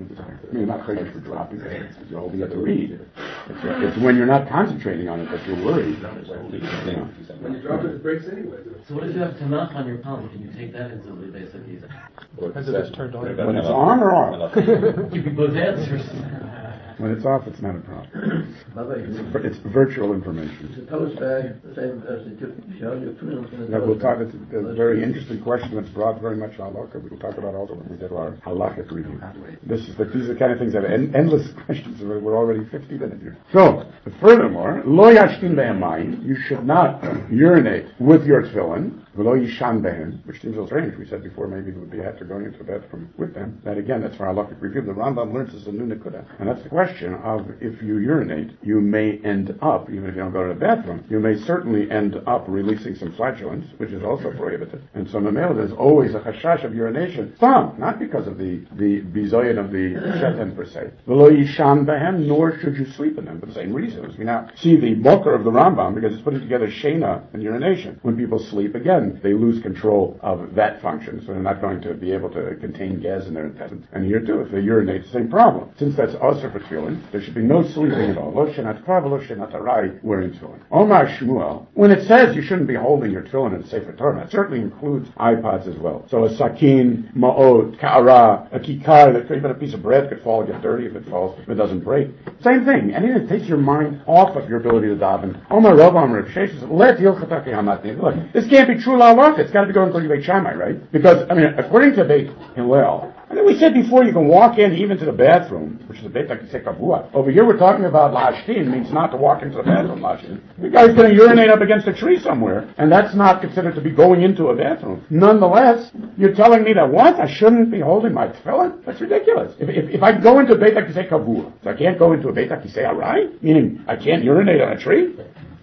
I mean, not crazy for dropping it. You're holding it to read. It's when you're not concentrating on it that you're worried. When you drop it, it breaks anyway. So what if you have tanach on your palm? Can you take that into the basic either? Because it just turned on. When it's on or off? Give me both answers. When it's off, it's not a problem. It's virtual information. The toast bag, the same as the show your tools in the Yeah, we'll talk. It's a very interesting question that's brought very much halakha. We'll talk about also when we get our halakhic review. These are the kind of things that are endless questions. We're already 50 minutes here. So, furthermore, lo yashtin be'emayim, you should not urinate with your tefillin. V'lo yishan behem, which seems a little strange. We said before maybe it would be after going into the bathroom with them. That again, that's for halakhic review. The Rambam learns as a new nekuda, and that's the question of if you urinate, you may end up, even if you don't go to the bathroom, you may certainly end up releasing some flatulence, which is also prohibited. And so Mamela, there's always a chashash of urination. Some, not because of the bizoyin of the sheten per se. V'lo yishan behem, nor should you sleep in them for the same reason. As we now see the boker of the Rambam, because it's putting together shena and urination. When people sleep, again, they lose control of that function, so they're not going to be able to contain gas in their intestines. And here too, if they urinate, the same problem. Since that's also for tefillin, there should be no sleeping at all. Lo shenat krav, lo shenat arai, wearing tefillin. Omar Shmuel, when it says you shouldn't be holding your tefillin in a Sefer Torah, it certainly includes iPods as well. So a sakin, ma'ot, ka'ara, a kikar, even a piece of bread could fall, get dirty if it falls, if it doesn't break. Same thing. Anything that takes your mind off of your ability to daven. Omar Rav Amar Rav Sheshes, let hilchataki hamatni. Look, this can't be true la'alach. It's got to be going to Beit Shammai, right? Because, I mean, according to Beit Hillel, I think we said before you can walk in even to the bathroom, which is a Beit HaKisei Kavua. Over here we're talking about lashtin, means not to walk into the bathroom, lashtin. The guy's going to urinate up against a tree somewhere, and that's not considered to be going into a bathroom. Nonetheless, you're telling me that what? I shouldn't be holding my tefillin? That's ridiculous. If I go into a Beit HaKisei Kavua, so I can't go into a Beit HaKisei Arai? Meaning, I can't urinate on a tree?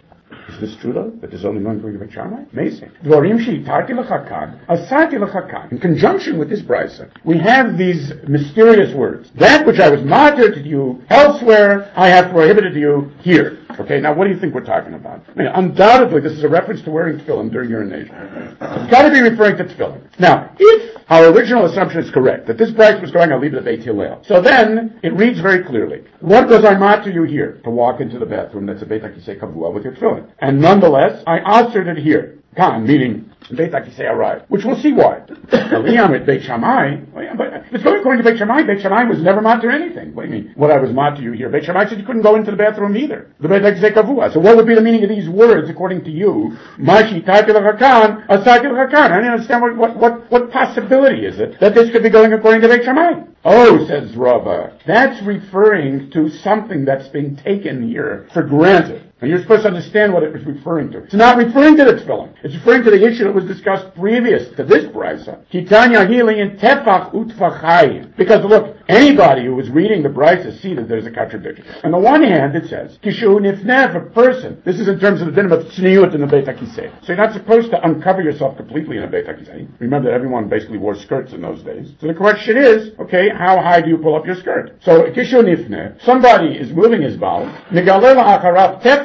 Is this true though? That there's only one Beit Shammai? Amazing. Dvarim she'itarti lechakan, asati lechakan. In conjunction with this brisa, we have these mysterious words. That which I was martyred to you elsewhere, I have prohibited you here. Okay, now what do you think we're talking about? I mean, undoubtedly this is a reference to wearing tefillin during urination. It's got to be referring to tefillin. Now, if our original assumption is correct, that this brisa was going, I'll leave it at Beit Hillel. So then, it reads very clearly, what does I martyr you here? To walk into the bathroom that's a Beit HaKisei Kavua with your tefillin. And nonetheless, I answered it here. Kan, meaning Beit HaKisei Arai, which we'll see why. Aliyam at Beit Shammai, but if it's going according to Beit Shammai was never matter anything. What do you mean? What I was matter you here? Beit Shammai said you couldn't go into the bathroom either. The Beit HaKisei Kavua. So what would be the meaning of these words according to you? Mashi Taki L'Chakan, Asaki L'Chakan. I don't understand what possibility is it that this could be going according to Beit Shammai? Oh, says Rava, that's referring to something that's being taken here for granted. And you're supposed to understand what it was referring to. It's not referring to the tefillin. It's referring to the issue that was discussed previous to this brisa. Kitanya Hili Tefach Utfachayim. Because look, anybody who was reading the brisa see that there's a contradiction. On the one hand, it says, Kishu Nifnef, a person. This is in terms of the dinim of tzniut in the Beit HaKisei. So you're not supposed to uncover yourself completely in a Beit HaKisei. Remember that everyone basically wore skirts in those days. So the question is, okay, how high do you pull up your skirt? So Kishu Nifnef, somebody is moving his bowels. Nigalela Acharab Tefach.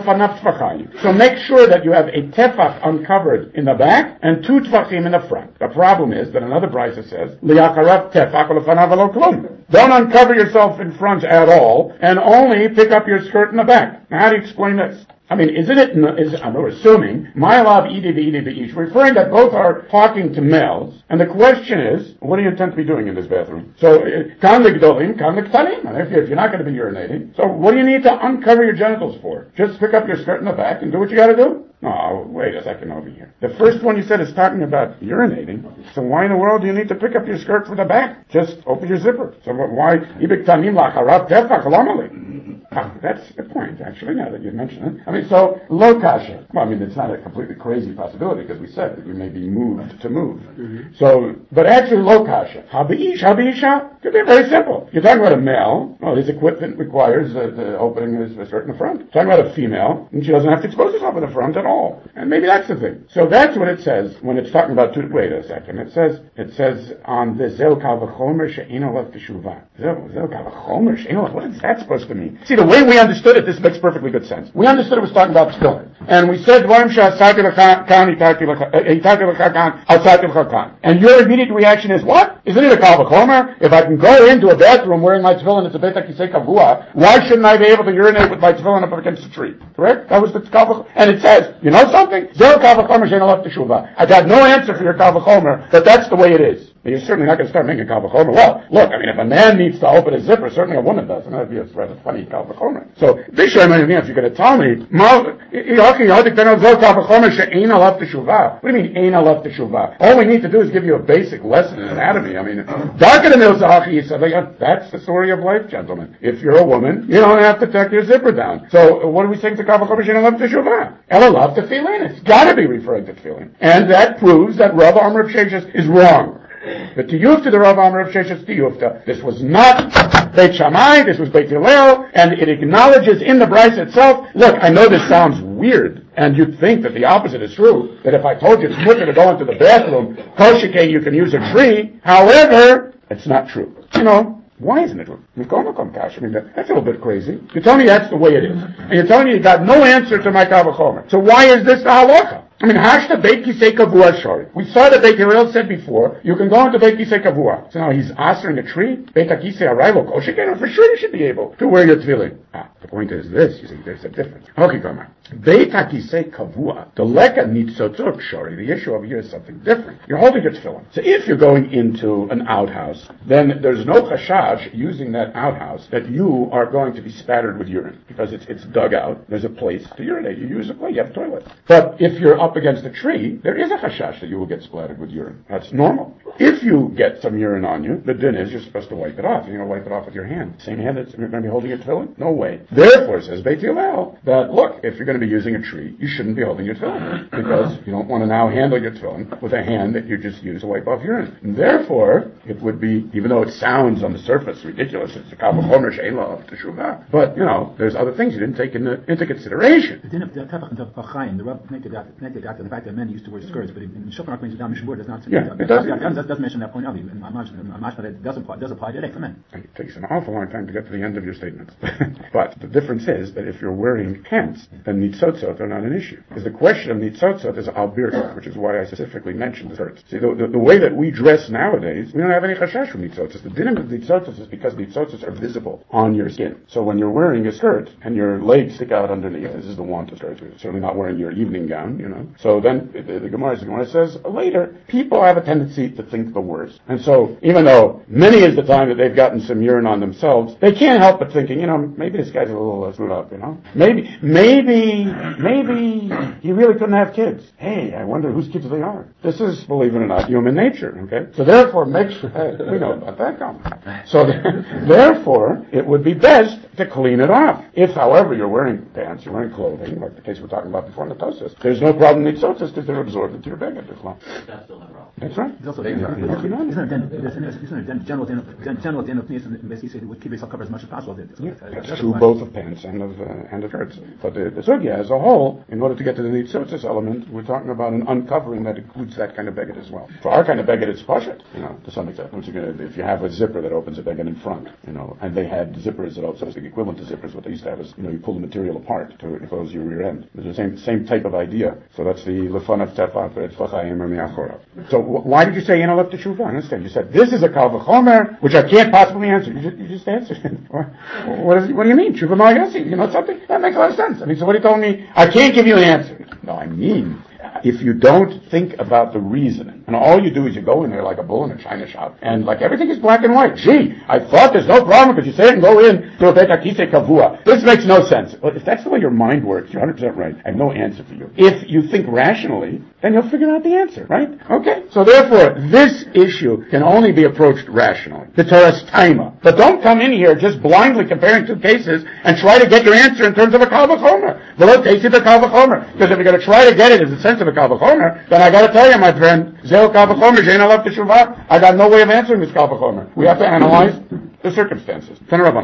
So make sure that you have a tefach uncovered in the back and 2 tefachim in the front. The problem is that another brisa says, Li'acharav tefach ulefanav v'lo klum. Don't uncover yourself in front at all and only pick up your skirt in the back. Now how do you explain this? I mean, we're assuming, Ma'alav Idi V'Idi V'ish, referring that both are talking to males, and the question is, what do you intend to be doing in this bathroom? So, Kan L'Gdolim, Kan L'Ktanim, if you're not going to be urinating, so what do you need to uncover your genitals for? Just pick up your skirt in the back and do what you gotta do? No, wait a second over here. The first one you said is talking about urinating, so why in the world do you need to pick up your skirt from the back? Just open your zipper. So why, Ibik Tanim L'Acharav Tefach L'Amali? That's the point, actually, now that you mention it. I mean, so, lo kasha. Well, I mean, it's not a completely crazy possibility, because we said that you may be moved to move. Mm-hmm. So, but actually, lo kasha. Habiisha could be very simple. You're talking about a male, well, his equipment requires that the opening is a certain front. You're talking about a female, and she doesn't have to expose herself in the front at all. And maybe that's the thing. So that's what it says when it's talking about, wait a second, it says on the Zel Kal V'chomer she'eno lev teshuvah. Zel Kal V'chomer she'eno lev, what is that supposed to mean? See, the way we understood it, this makes perfectly good sense. We understood it was talking about tefillin. And we said, and your immediate reaction is, what? Isn't it a Kal V'chomer? If I can go into a bathroom wearing my tefillin, it's a Beit HaKisei Kavua, why shouldn't I be able to urinate with my tefillin up against a tree? Correct? That was the Kal V'chomer. And it says, you know something? Zel Kal V'chomer she'eno lev teshuvah. I got no answer for your Kal V'chomer, but that's the way it is. You're certainly not going to start making Kal V'chomer. Well, look, I mean, if a man needs to open his zipper, certainly a woman does. And that'd be a rather funny Kal V'chomer. So, if you're going to tell me, what do you mean, ain't left teshuvah? All we need to do is give you a basic lesson in anatomy. I mean, that's the story of life, gentlemen. If you're a woman, you don't have to tuck your zipper down. So, what are we saying to Kal V'chomer she'eno lev teshuvah? Ela lav tefillin. It's got to be referring to tefillin. And that proves that Rav Amar of Sheshes is wrong. The tiyufta, the Rav Amar of Sheshes tiyufta. This was not Beit Shammai, this was Beit Hillel, and it acknowledges in the Bryce itself, look, I know this sounds weird, and you'd think that the opposite is true, that if I told you it's mutter to go into the bathroom, koshike, you can use a tree. However, it's not true. You know, why isn't it true? I mean, that's a little bit crazy. You're telling me that's the way it is. And you're telling me you got no answer to my Kal V'chomer. So why is this the halacha? I mean, hashta Beit Kisei Kavua shori. We saw that Beit Hillel said before, you can go into Beit Kisei Kavua. So now he's asking a tree, Beit HaKisei Araylo Kosheken, for sure you should be able to wear your tefillin. The point is this, you see, there's a difference. Okay, come on. Beit HaKisei Kavua, the leka nitzotzot shori, the issue over here is something different. You're holding your tefillin. So if you're going into an outhouse, then there's no chashash using that outhouse that you are going to be spattered with urine, because it's dug out, there's a place to urinate, you use a place, you have a toilet. But if you're up against a tree, there is a chashash that you will get splattered with urine. That's normal. If you get some urine on you, the din is you're supposed to wipe it off. You're going to wipe it off with your hand. Same hand that you're going to be holding your tefillin? No way. Therefore, says Beit Hillel, that look, if you're going to be using a tree, you shouldn't be holding your tefillin, because you don't want to now handle your tefillin with a hand that you just use to wipe off urine. And therefore, it would be, even though it sounds on the surface ridiculous, it's a Kal V'chomer she'eno lev teshuvah, but, you know, there's other things you didn't take into consideration. The din of the Tefach and Tefachayim, the Rav connected that to the fact that men used to wear skirts, but in Shulchan Aruch Mishmur does not. Yeah, it doesn't mention that point of view. It does apply today for men. It takes an awful long time to get to the end of your statements. But the difference is that if you're wearing pants, then nitzotzot are not an issue. Because the question of nitzotzot is albirta, which is why I specifically mentioned the skirts. See, the way that we dress nowadays, we don't have any chashash from nitzotzot. The din of nitzotzot is because nitzotzot are visible on your skin. So when you're wearing a skirt and your legs stick out underneath, this is the want of skirt. You're certainly not wearing your evening gown, you know. So then the Gemara says later, people have a tendency to think the worst. And so even though many is the time that they've gotten some urine on themselves, they can't help but thinking, you know, maybe this guy's a little screwed up, you know. Maybe he really couldn't have kids. Hey, I wonder whose kids they are. This is, believe it or not, human nature, okay? So therefore, make sure, we know about that comment. So therefore, it would be best to clean it off. If, however, you're wearing pants, you're wearing clothing, like the case we're talking about before in the Tosos, there's no problem in nitzotzos because they're absorbed into your beged. That's still not wrong. That's right. There's also general din of pnius, and basically say would keep yourself covered as much as possible. That's true both of pants and of shirts. But the sugya as a whole, in order to get to the nitzotzos element, we're talking about an uncovering that includes that kind of beged as well. For our kind of beged, it's pashut, you know, to some extent. If you have a zipper that opens a beged in front, you know, and they had zippers that also, the equivalent to zippers, what they used to have is, you know, you pull the material apart to expose your rear end. It's the same type of idea. So that's the lefanav tefach v'etzvachayim mi'achorav. So why did you say ain't lev teshuvah? I understand. You said this is a Kal V'chomer, which I can't possibly answer. You just answered it. What do you mean? Tshuva ma'yasi? You know something? That makes a lot of sense. I mean, so what are you telling me? I can't give you an answer. No, I mean, if you don't think about the reasoning, And all you do is you go in there like a bull in a china shop, and like everything is black and white. Gee, I thought there's no problem because you say it and go in to a bet akise kavua. This makes no sense. Well, if that's the way your mind works, you're 100% right. I have no answer for you. If you think rationally, then you'll figure out the answer, right? Okay. So therefore, this issue can only be approached rationally. The Torah's taima. But don't come in here just blindly comparing two cases and try to get your answer in terms of a kal v'chomer. Because if you're going to try to get it as a sense of a kal v'chomer, then I got to tell you, my friend, zeo kal v'chomer, she'ein alav teshuvah. I got no way of answering this kal v'chomer. We have to analyze the circumstances.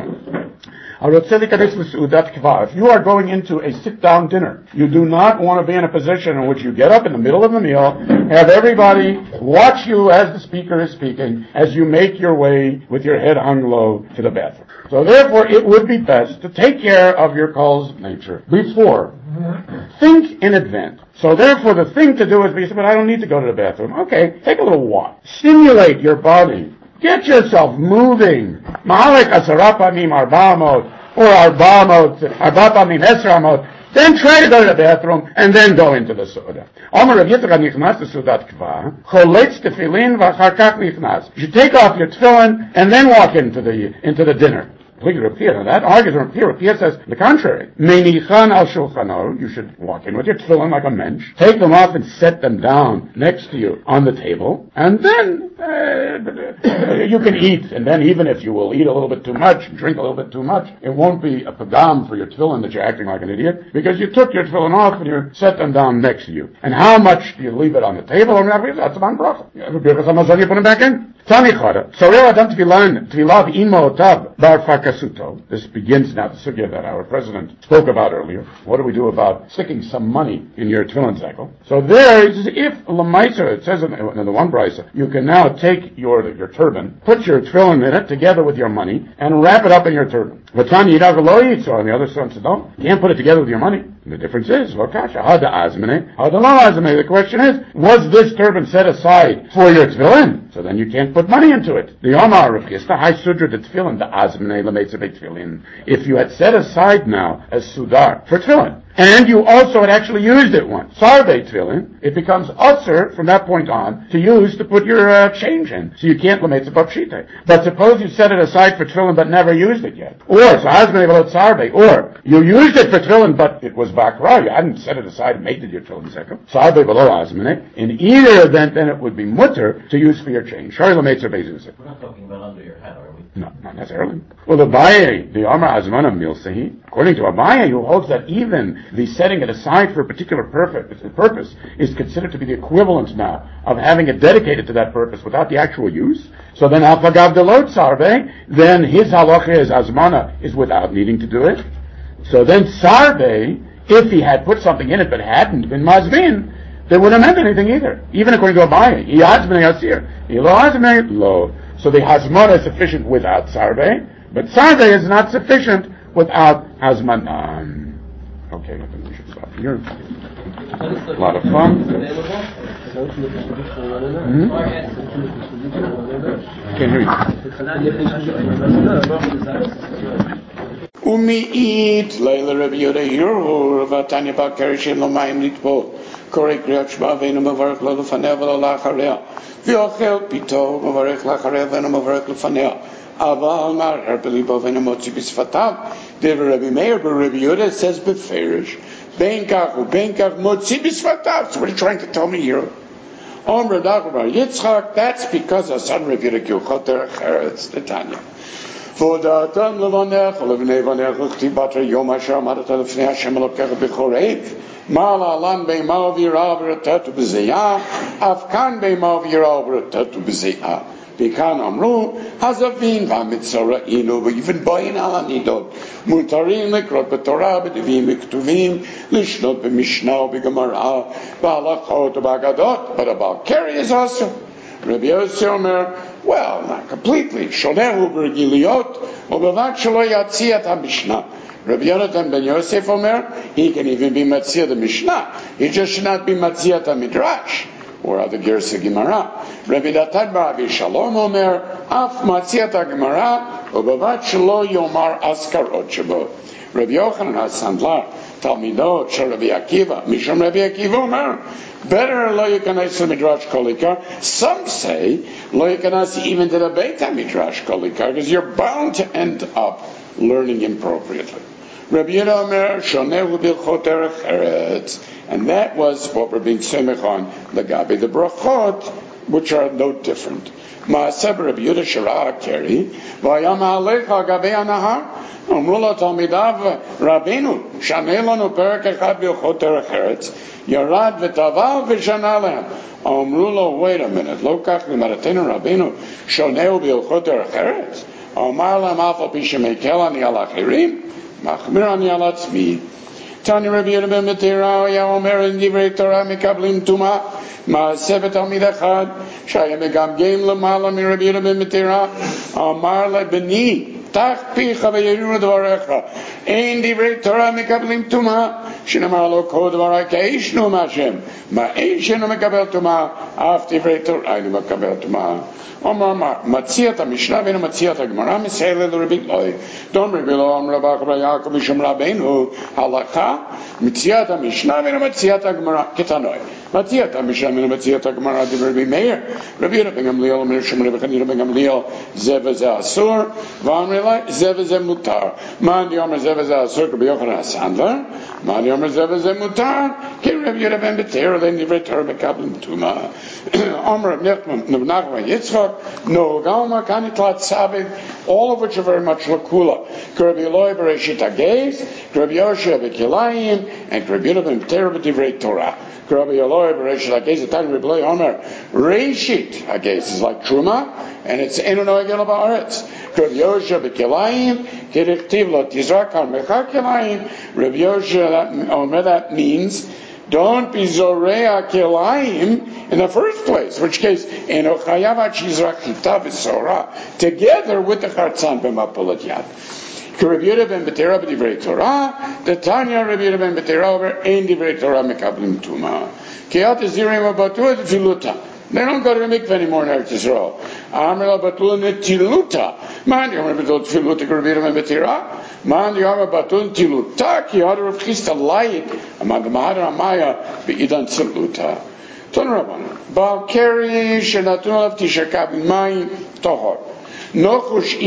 If you are going into a sit-down dinner, you do not want to be in a position in which you get up in the middle of the meal, have everybody watch you as the speaker is speaking, as you make your way with your head hung low to the bathroom. So therefore, it would be best to take care of your calls of nature before. Think in advance. So therefore, the thing to do is, you say, but I don't need to go to the bathroom. Okay, take a little walk. Stimulate your body. Get yourself moving. Ma'alek asarapamim arba'amot, or arba'amim esramot. Then try to go to the bathroom, and then go into the Suda. Omer Rav Yitzchak nichnas to Sudat Kva, choletz tefillin v'achar kach nichnas. You should take off your tefillin, and then walk into the dinner. That argues from Rav says the contrary. Menichan al shulchano, you should walk in with your tefillin like a mensch, take them off and set them down next to you on the table, and then you can eat. And then even if you will eat a little bit too much, drink a little bit too much, it won't be a pagam for your tefillin that you're acting like an idiot, because you took your tefillin off and you set them down next to you. And how much do you leave it on the table? That's a man bracha. You put them back in. Tani chada. So adam tvilav imo otav bar fakasuto. This begins now the sugya that our president spoke about earlier. What do we do about sticking some money in your tefillin zekel? So there, if lamaisa, it says in the one brisa, you can now take your turban, put your tefillin in it together with your money, and wrap it up in your turban. Vatani yidagaloyi. So on the other side said, no, you can't put it together with your money. And the difference is, lokasha hada azmene, hada lo azmene. The question is, was this turban set aside for your tefillin? So then you can't put money into it. The Omar Rav Chisda, high sudra de tefillin, the azmene lemeitze tefillin. If you had set aside now as sudar for tefillin, and you also had actually used it once, sarbe tefillin, it becomes usher from that point on to use to put your change in. So you can't lemeitze b'pshite. But suppose you set it aside for tefillin but never used it yet. Or, so azmene v'lo sarbe. Or, you used it for tefillin but it was bakra, you hadn't set it aside and made it your tefillin zekel. Sarbe v'lo azmene. In either event, then it would be mutter to use for your change. Shari lemeitze b'zuzah. We're not talking about under your hat, are we? No, not necessarily. Well, Abaye, the Amar Azmana Milsehi, according to Abaye, who holds that even the setting it aside for a particular purpose is considered to be the equivalent now of having it dedicated to that purpose without the actual use. So then Alfagav Delot Sarbe, then his halacha is Azmana is without needing to do it. So then Sarbe, if he had put something in it but hadn't been Mazmin, they wouldn't have meant anything either. Even according to Abaye. Yadzmene Yasir. Lo Azmene, lo. So the Hazmana is sufficient without Sarbe, but Sarbe is not sufficient without Hazmana. Okay, I think we should stop here. A lot of fun. Can't hear you. Umi'it Leila Rabbi Yehuda Hiru Vatanya Bakarish Lo Mayim Litbo Korei Kriyat Shema Veinu Mavarech Lo Lefanea V'Lo La'Acharei V'Ochel Pito Mavarech La'Acharei Veinu Mavarech Lefanea Aval Mar Herbeli Bo Veinu Motzi B'Sfatav Devar Rabbi Meir Bar Rabbi Yehuda says Beferish Ben Kach Motzi B'Sfatav. So what are you trying to tell me here? Omer Dachar Bar Yitzchak. That's because our son Rabbi Yehuda Kilchot Derech Eretz Netanya. Vodatan levanech, levnei vanech, l'chtibatra yom asher amadat lefnei Hashem Elokecha b'chorev, mal alan beimav yirav v'ratatu b'zeyah, afkan beimav yirav v'ratatu b'zeyah. B'kan amru, hazavin v'amitzora inu, v'yivin boyin al anidot, mutarim lekrot b'torah, b'divim v'ktuvim, lishnot b'mishnah, b'gemara, b'halachot, b'agadot, but about carry is also. Rabbi Yossi Omer, well, not completely. Shonehu b'regiliot, u'bevat shelo yatziat ha-mishnah. Rabbi Yonatan ben Yosef Omer, he can even be matziyat the Mishnah. He just should not be matziyat ha-midrash, or other Gersa Gemara. Rabbi Datan bar Avi Shalom Omer, af matziyat ha-Gemara, u'bevat shelo yomar askarot shebo. Rabbi Yochanan HaSandlar Talmidot shel Rabbi Akiva, Mishum Rabbi Akiva Omer, better lo yikanes midrash kolikar. Some say lo yikanes even to the Beit HaMidrash kolikar, because you're bound to end up learning inappropriately. Rabbi Yehuda Omer shonehu bilchot derech eretz, and that was what we're being semech on the Gabi, the brachot, which are no different. Ma'aseh Rabbi Yehuda Shara Keri, v'ayam alecha Gabi Anahar. Amru lo talmidav Rabbeinu, shanei lanu perek echad bilchot derech eretz, yarad v'taval v'shana lehem. Amru lo, wait a minute, lo kach l'maratenu Rabbeinu, shoneu bilchot derech eretz. Amar lehem afal pi shemekel ani al achirim, machmir ani al atzmi. Tani Rabbi Yehuda ben Betira, ya omer in divrei Torah mikablim tuma, ma'aseh b'talmid echad, shaya megamgem l'mala mi Rabbi Yehuda ben Betira, amar le b'ni, tach picha v'yeriru dvarecha, ein divrei Torah mikablim tuma, shenamar lo kol dvarai ka'ishnu ma'ashem, ma'ein shenu mekabel tuma, af divrei Torah einu mekabel tuma. Omar Matziat HaMishnah v'enu Matziat HaGemara Misheile l'Rabbi Loi Don Rabbi Lo Amar Rabbi Yaakov Mishum Rabbeinu Halakha Matziat HaMishnah v'enu Matziat HaGemara Ketanoi Matziat HaMishnah v'enu Matziat HaGemara Di Rabbi Meir Rabbi Yehuda ben Gamliel Mishum Rabbi Chanina ben Gamliel Zev v'zeh Asur V'amri Lai Zev v'zeh Mutar Man Yomer Zev v'zeh Asur Rabbi Yochanan HaSandler Man Yomer Zev v'zeh Mutar Ki Rabbi Yehuda ben Betira Lein Divrei Torah Mekablim Tuma Amar Nachman Yitzchak no Galma Kanitlat Sabid, all of which are very much lakula. Rabbi Eloi Bereshit Hagez, Rabbi Yoshua Bekilayim, and Rabbi Yehuda ben Betira b'divrei Torah. Rabbi Eloi Bereshit Hagez, the time Rabbi Eloi Omer Reshit Hagez is like Truma, and it's Enu Noegel Ba'aretz. Rabbi Yoshua Bekilayim, Kedichtiv Lo Tizrak Al Mechar Kilayim. Rabbi Yoshua Omer, that means don't be Zorea Kilayim in the first place, which case, together with the Chartzan b'mapolat yad. Rabbi Yehuda ben Betira b'divrei Torah, the Tanya Rabbi Yehuda ben Betira over ein divrei Torah mekablim tuma. Kiyat zirim abatua tefiluta. They don't go to the mikveh anymore in Eretz Yisrael. Amar abatul netiluta. Man yomer betul tefiluta Rabbi Yehuda ben Betira. Man yomer batul netiluta kiyat Rav Chisda layit among the Mahadar Amaya be'idan tziluta. Ton Rabban, Baal Keri shenatun alav tishakav mayim tohor. Nochum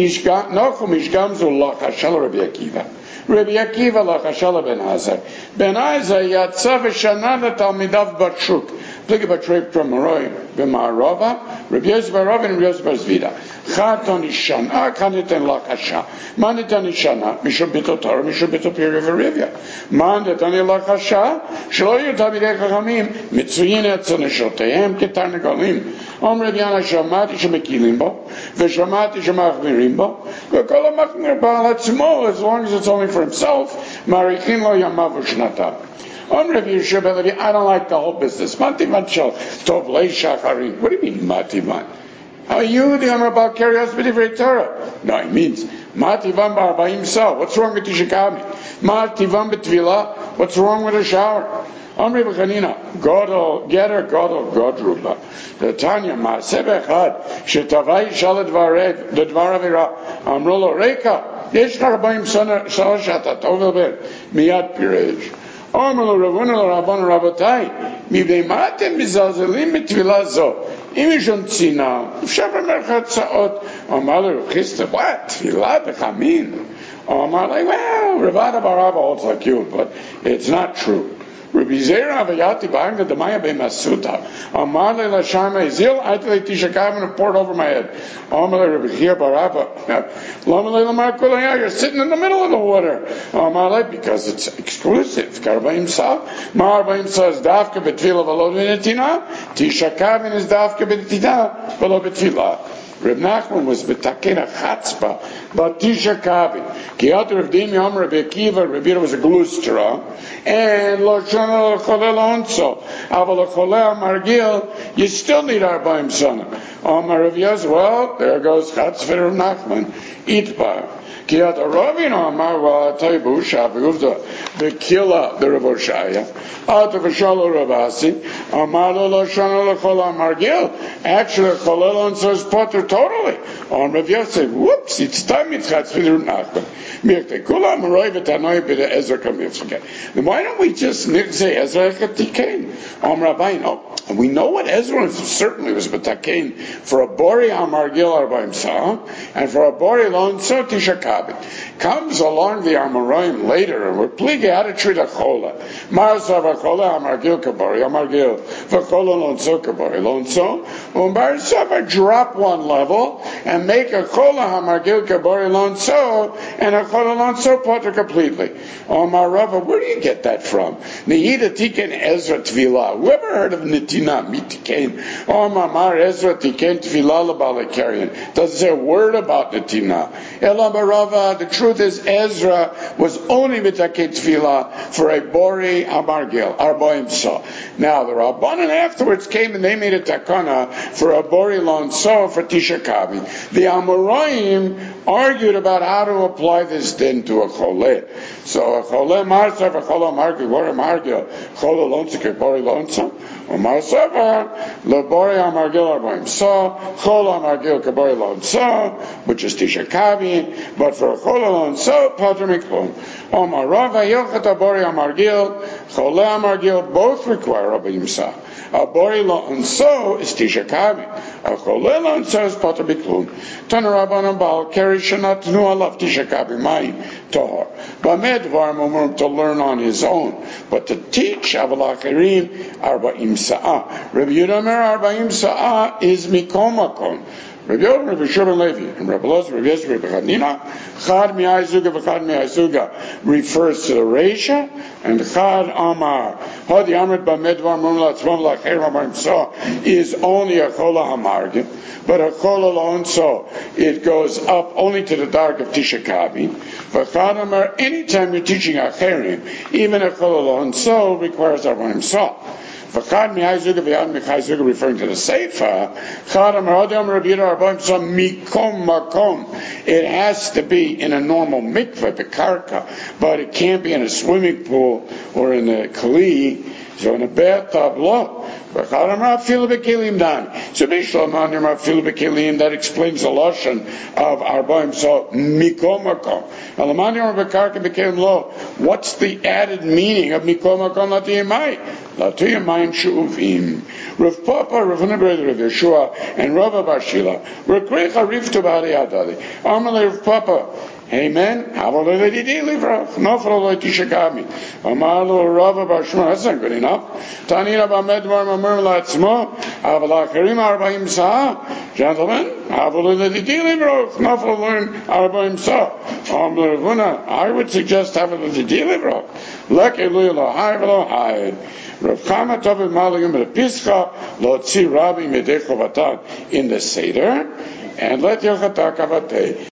ishgamzu lachashal Rabbi Akiva. Rabbi Akiva lachashal ben Azar. Ben Azar yatsa v'shana letalmidav batshuk. Pligi batrei pramoroi b'ma'arava. Rabbi Yosef Barav and Rabbi Yosef Zvida. Chaton ishana kaniten lachasha. Manitan ishana mishum bito Torah mishum bito piri v'rivya. Manitan lachasha shlo yutabidei chachamim mitzuyin etzo neshoteim ketarnegolim. Om Rabbi Yana shamati shemekilim bo v'shamati shemachmirim bo v'kol hamachmir ba'al atzmo, as long as it's only for himself. Marichin lo yamav v'shnatav. Om Rabbi Yeshua ben Levi, I don't like the whole business. Mativan shel tov lei shacharim. What do you mean mativan? Are you the Amar Baal Keri b'divrei Torah? No, it means mativan b'arba'im sa. What's wrong with tishakami? Mativan b'tvilah. What's wrong with a shower? Amri b'chanina, Godel getter, Godel Godruba. The Tanya Maaseh b'echad shetavai shalet dvarev the dvar avira amru lo reka yesh arba'im sana shalosh atatov ber miyad pirej. Amru lo Ravuna lo Rabban Rabotai mibnei matem mizazelim b'tvilah zo imishon tzina ifshar b'merchat tza'ot Amar lo Chisda, what? Tvilah b'chamin. Amar like, well, Ravada Barabba holds like you, but it's not true. Rabbi Zera Avayati B'Agda Demaya B'Masuta Amar Le Lashama Izil Aitle Tishakavin and poured over my head. Amar Le Rabbi Chia Barabba Lama Le Lamar Kulaya, you're sitting in the middle of the water. Amar Le, because it's exclusive. Karbaim Sa Marbaim Sa is Dafka B'Tfilah V'Lo V'Netina. Tishakavin is Dafka B'Netina V'Lo B'Tfilah. Reb Nachman was b'takena chatzpa, but Tisha Kavin. Ki yad Rav Dimi Amar Rabbi Akiva, Rabbi Yehuda was a glustra, and lo shana l'cholel onso, aval l'cholel margil, you still need arba'im sana. Amar Rav Yez, well, there goes chatz for Rav Nachman, itbar. Kiyat Ravina Amar, well, I'll tell you, the Kila, the Rav Oshaya, Ata V'Shalo Ravasi, Amar Lo Shana L'Chol Amar Gil. Actually, Cholelon says Potter totally. On Rav Yosef, whoops, it's time it's Chatz V'Dur Nachman. Mirte Kula Maroi V'Tanoi B'De Ezra Kamifke. Then why don't we just say Ezra Chatikain? Om Rabbeinu. We know what Ezra certainly was B'Takain for a Bori Amar Gil Arbaim Sa, and for a Bori Lon So Tishakabit. Comes along the Amoraim later, and we're plige how to treat a Chola. Marsav Chola Amar Gil Kabori, Amar Gil, V'Chola Lon So Kabori, Lon So, Marsav drop one level, and make a Chola Amar Gil Kabori Lon So, and a Chola Lon So Potter completely. Omar Rava, where do you get that from? Nehida Tiken Ezra Tvila. Whoever heard of Nitina Mitikain? Omar Mar Ezra Tiken Tvila Labalakarian. Doesn't say a word about Nitina. Elam Rava, the truth is Ezra was only Mitaken Tvila for a Bori Amar Gil, Arbaim Sa. Now the Rabbanan afterwards came and they made a takana for a Bori Lon So for Tisha Kavi. The Amoraim argued about how to apply this din to a Choleh. So a Choleh Marsav, a Choleh Margil, Bori Margil, Choleh Lonsa, Bori Lonsa, or Marsav, Lebori Amargil Arbaim Sa, Choleh Amargil, Kabori Lonsa, which is Tisha Kavi, but for a Choleh Lonsa, Patra Miklon. Omar Rava, Yochat Abori Amargil, Choleh Amargil, both require Arbaim Sa. A Bori Lonsa is Tisha Kavi. A Choleh Lonsa is Patra Miklon. Tanaraban Bal, Keri Shanat Nu Alaf Tisha Kavi, Mai Tahor. Bamedvar Mumur to learn on his own, but to teach Avalachirim Arba'im Sa'ah. Rabbi Yudamer Arba'im Sa'ah is Mikomakon. Rabbi Yochanan, Rabbi Shimon Levi, and Rabbi Elazar, Rabbi Yezri, Rabbi Chanina, Chad Mi'ai Zuga v'Chad Mi'ai Zuga refers to the Reisha, and Chad Amar, Hadi Amrit Bamedvar Mumla Tzvam Lachir Arba'im Sa'ah is only a Chola Hamargin, but a Chola Lonso, it goes up only to the dark of Tisha Kavi. V'Chad Amar, anytime you're teaching Acherim, even a Chola Lonso requires Arba'im Sa'ah. V'chad mi'ai zuga v'yad mi'chai zuga, referring to the Seifa, chad amar adam Rabbi Yehuda Arbaim Sa mikom makom. It has to be in a normal mikveh, bekarka, but it can't be in a swimming pool or in a kli, so in a bathtub, lo. V'chad amar afilu b'kelim dan. So b'shlam amar afilu b'kelim, that explains the lashon of Arbaim Sa mikom makom. Alamani amar bekarka b'kelim lo. What's the added meaning of mikom makom latiyamai? Latiyamai Shuvim. Rav Papa, Rav Hunabred, Rav Yeshua, and Rav Barshila. Rekrecha Riftu B'Hari Adali. Amalei Rav Papa. Amen. Amalei Didi Livra. Nofel Oloi Tishakami. Amalu Rav Barshima. That's not good enough. Tanina Bamedvar Mamur Latzmo. Avalachirim Arba'im Sa'ah. Gentlemen, Amalei Didi Livra. Nofel Oloi Arba'im Sa'ah. Amalei Ravuna. I would suggest Amalei Didi Livra. Leke Lula Hai Velo Hai. Rav Chama Tov Maligim Pischa Lotzi Rabbi Medei Chovatan in the Seder, and let Yochatak Avatei.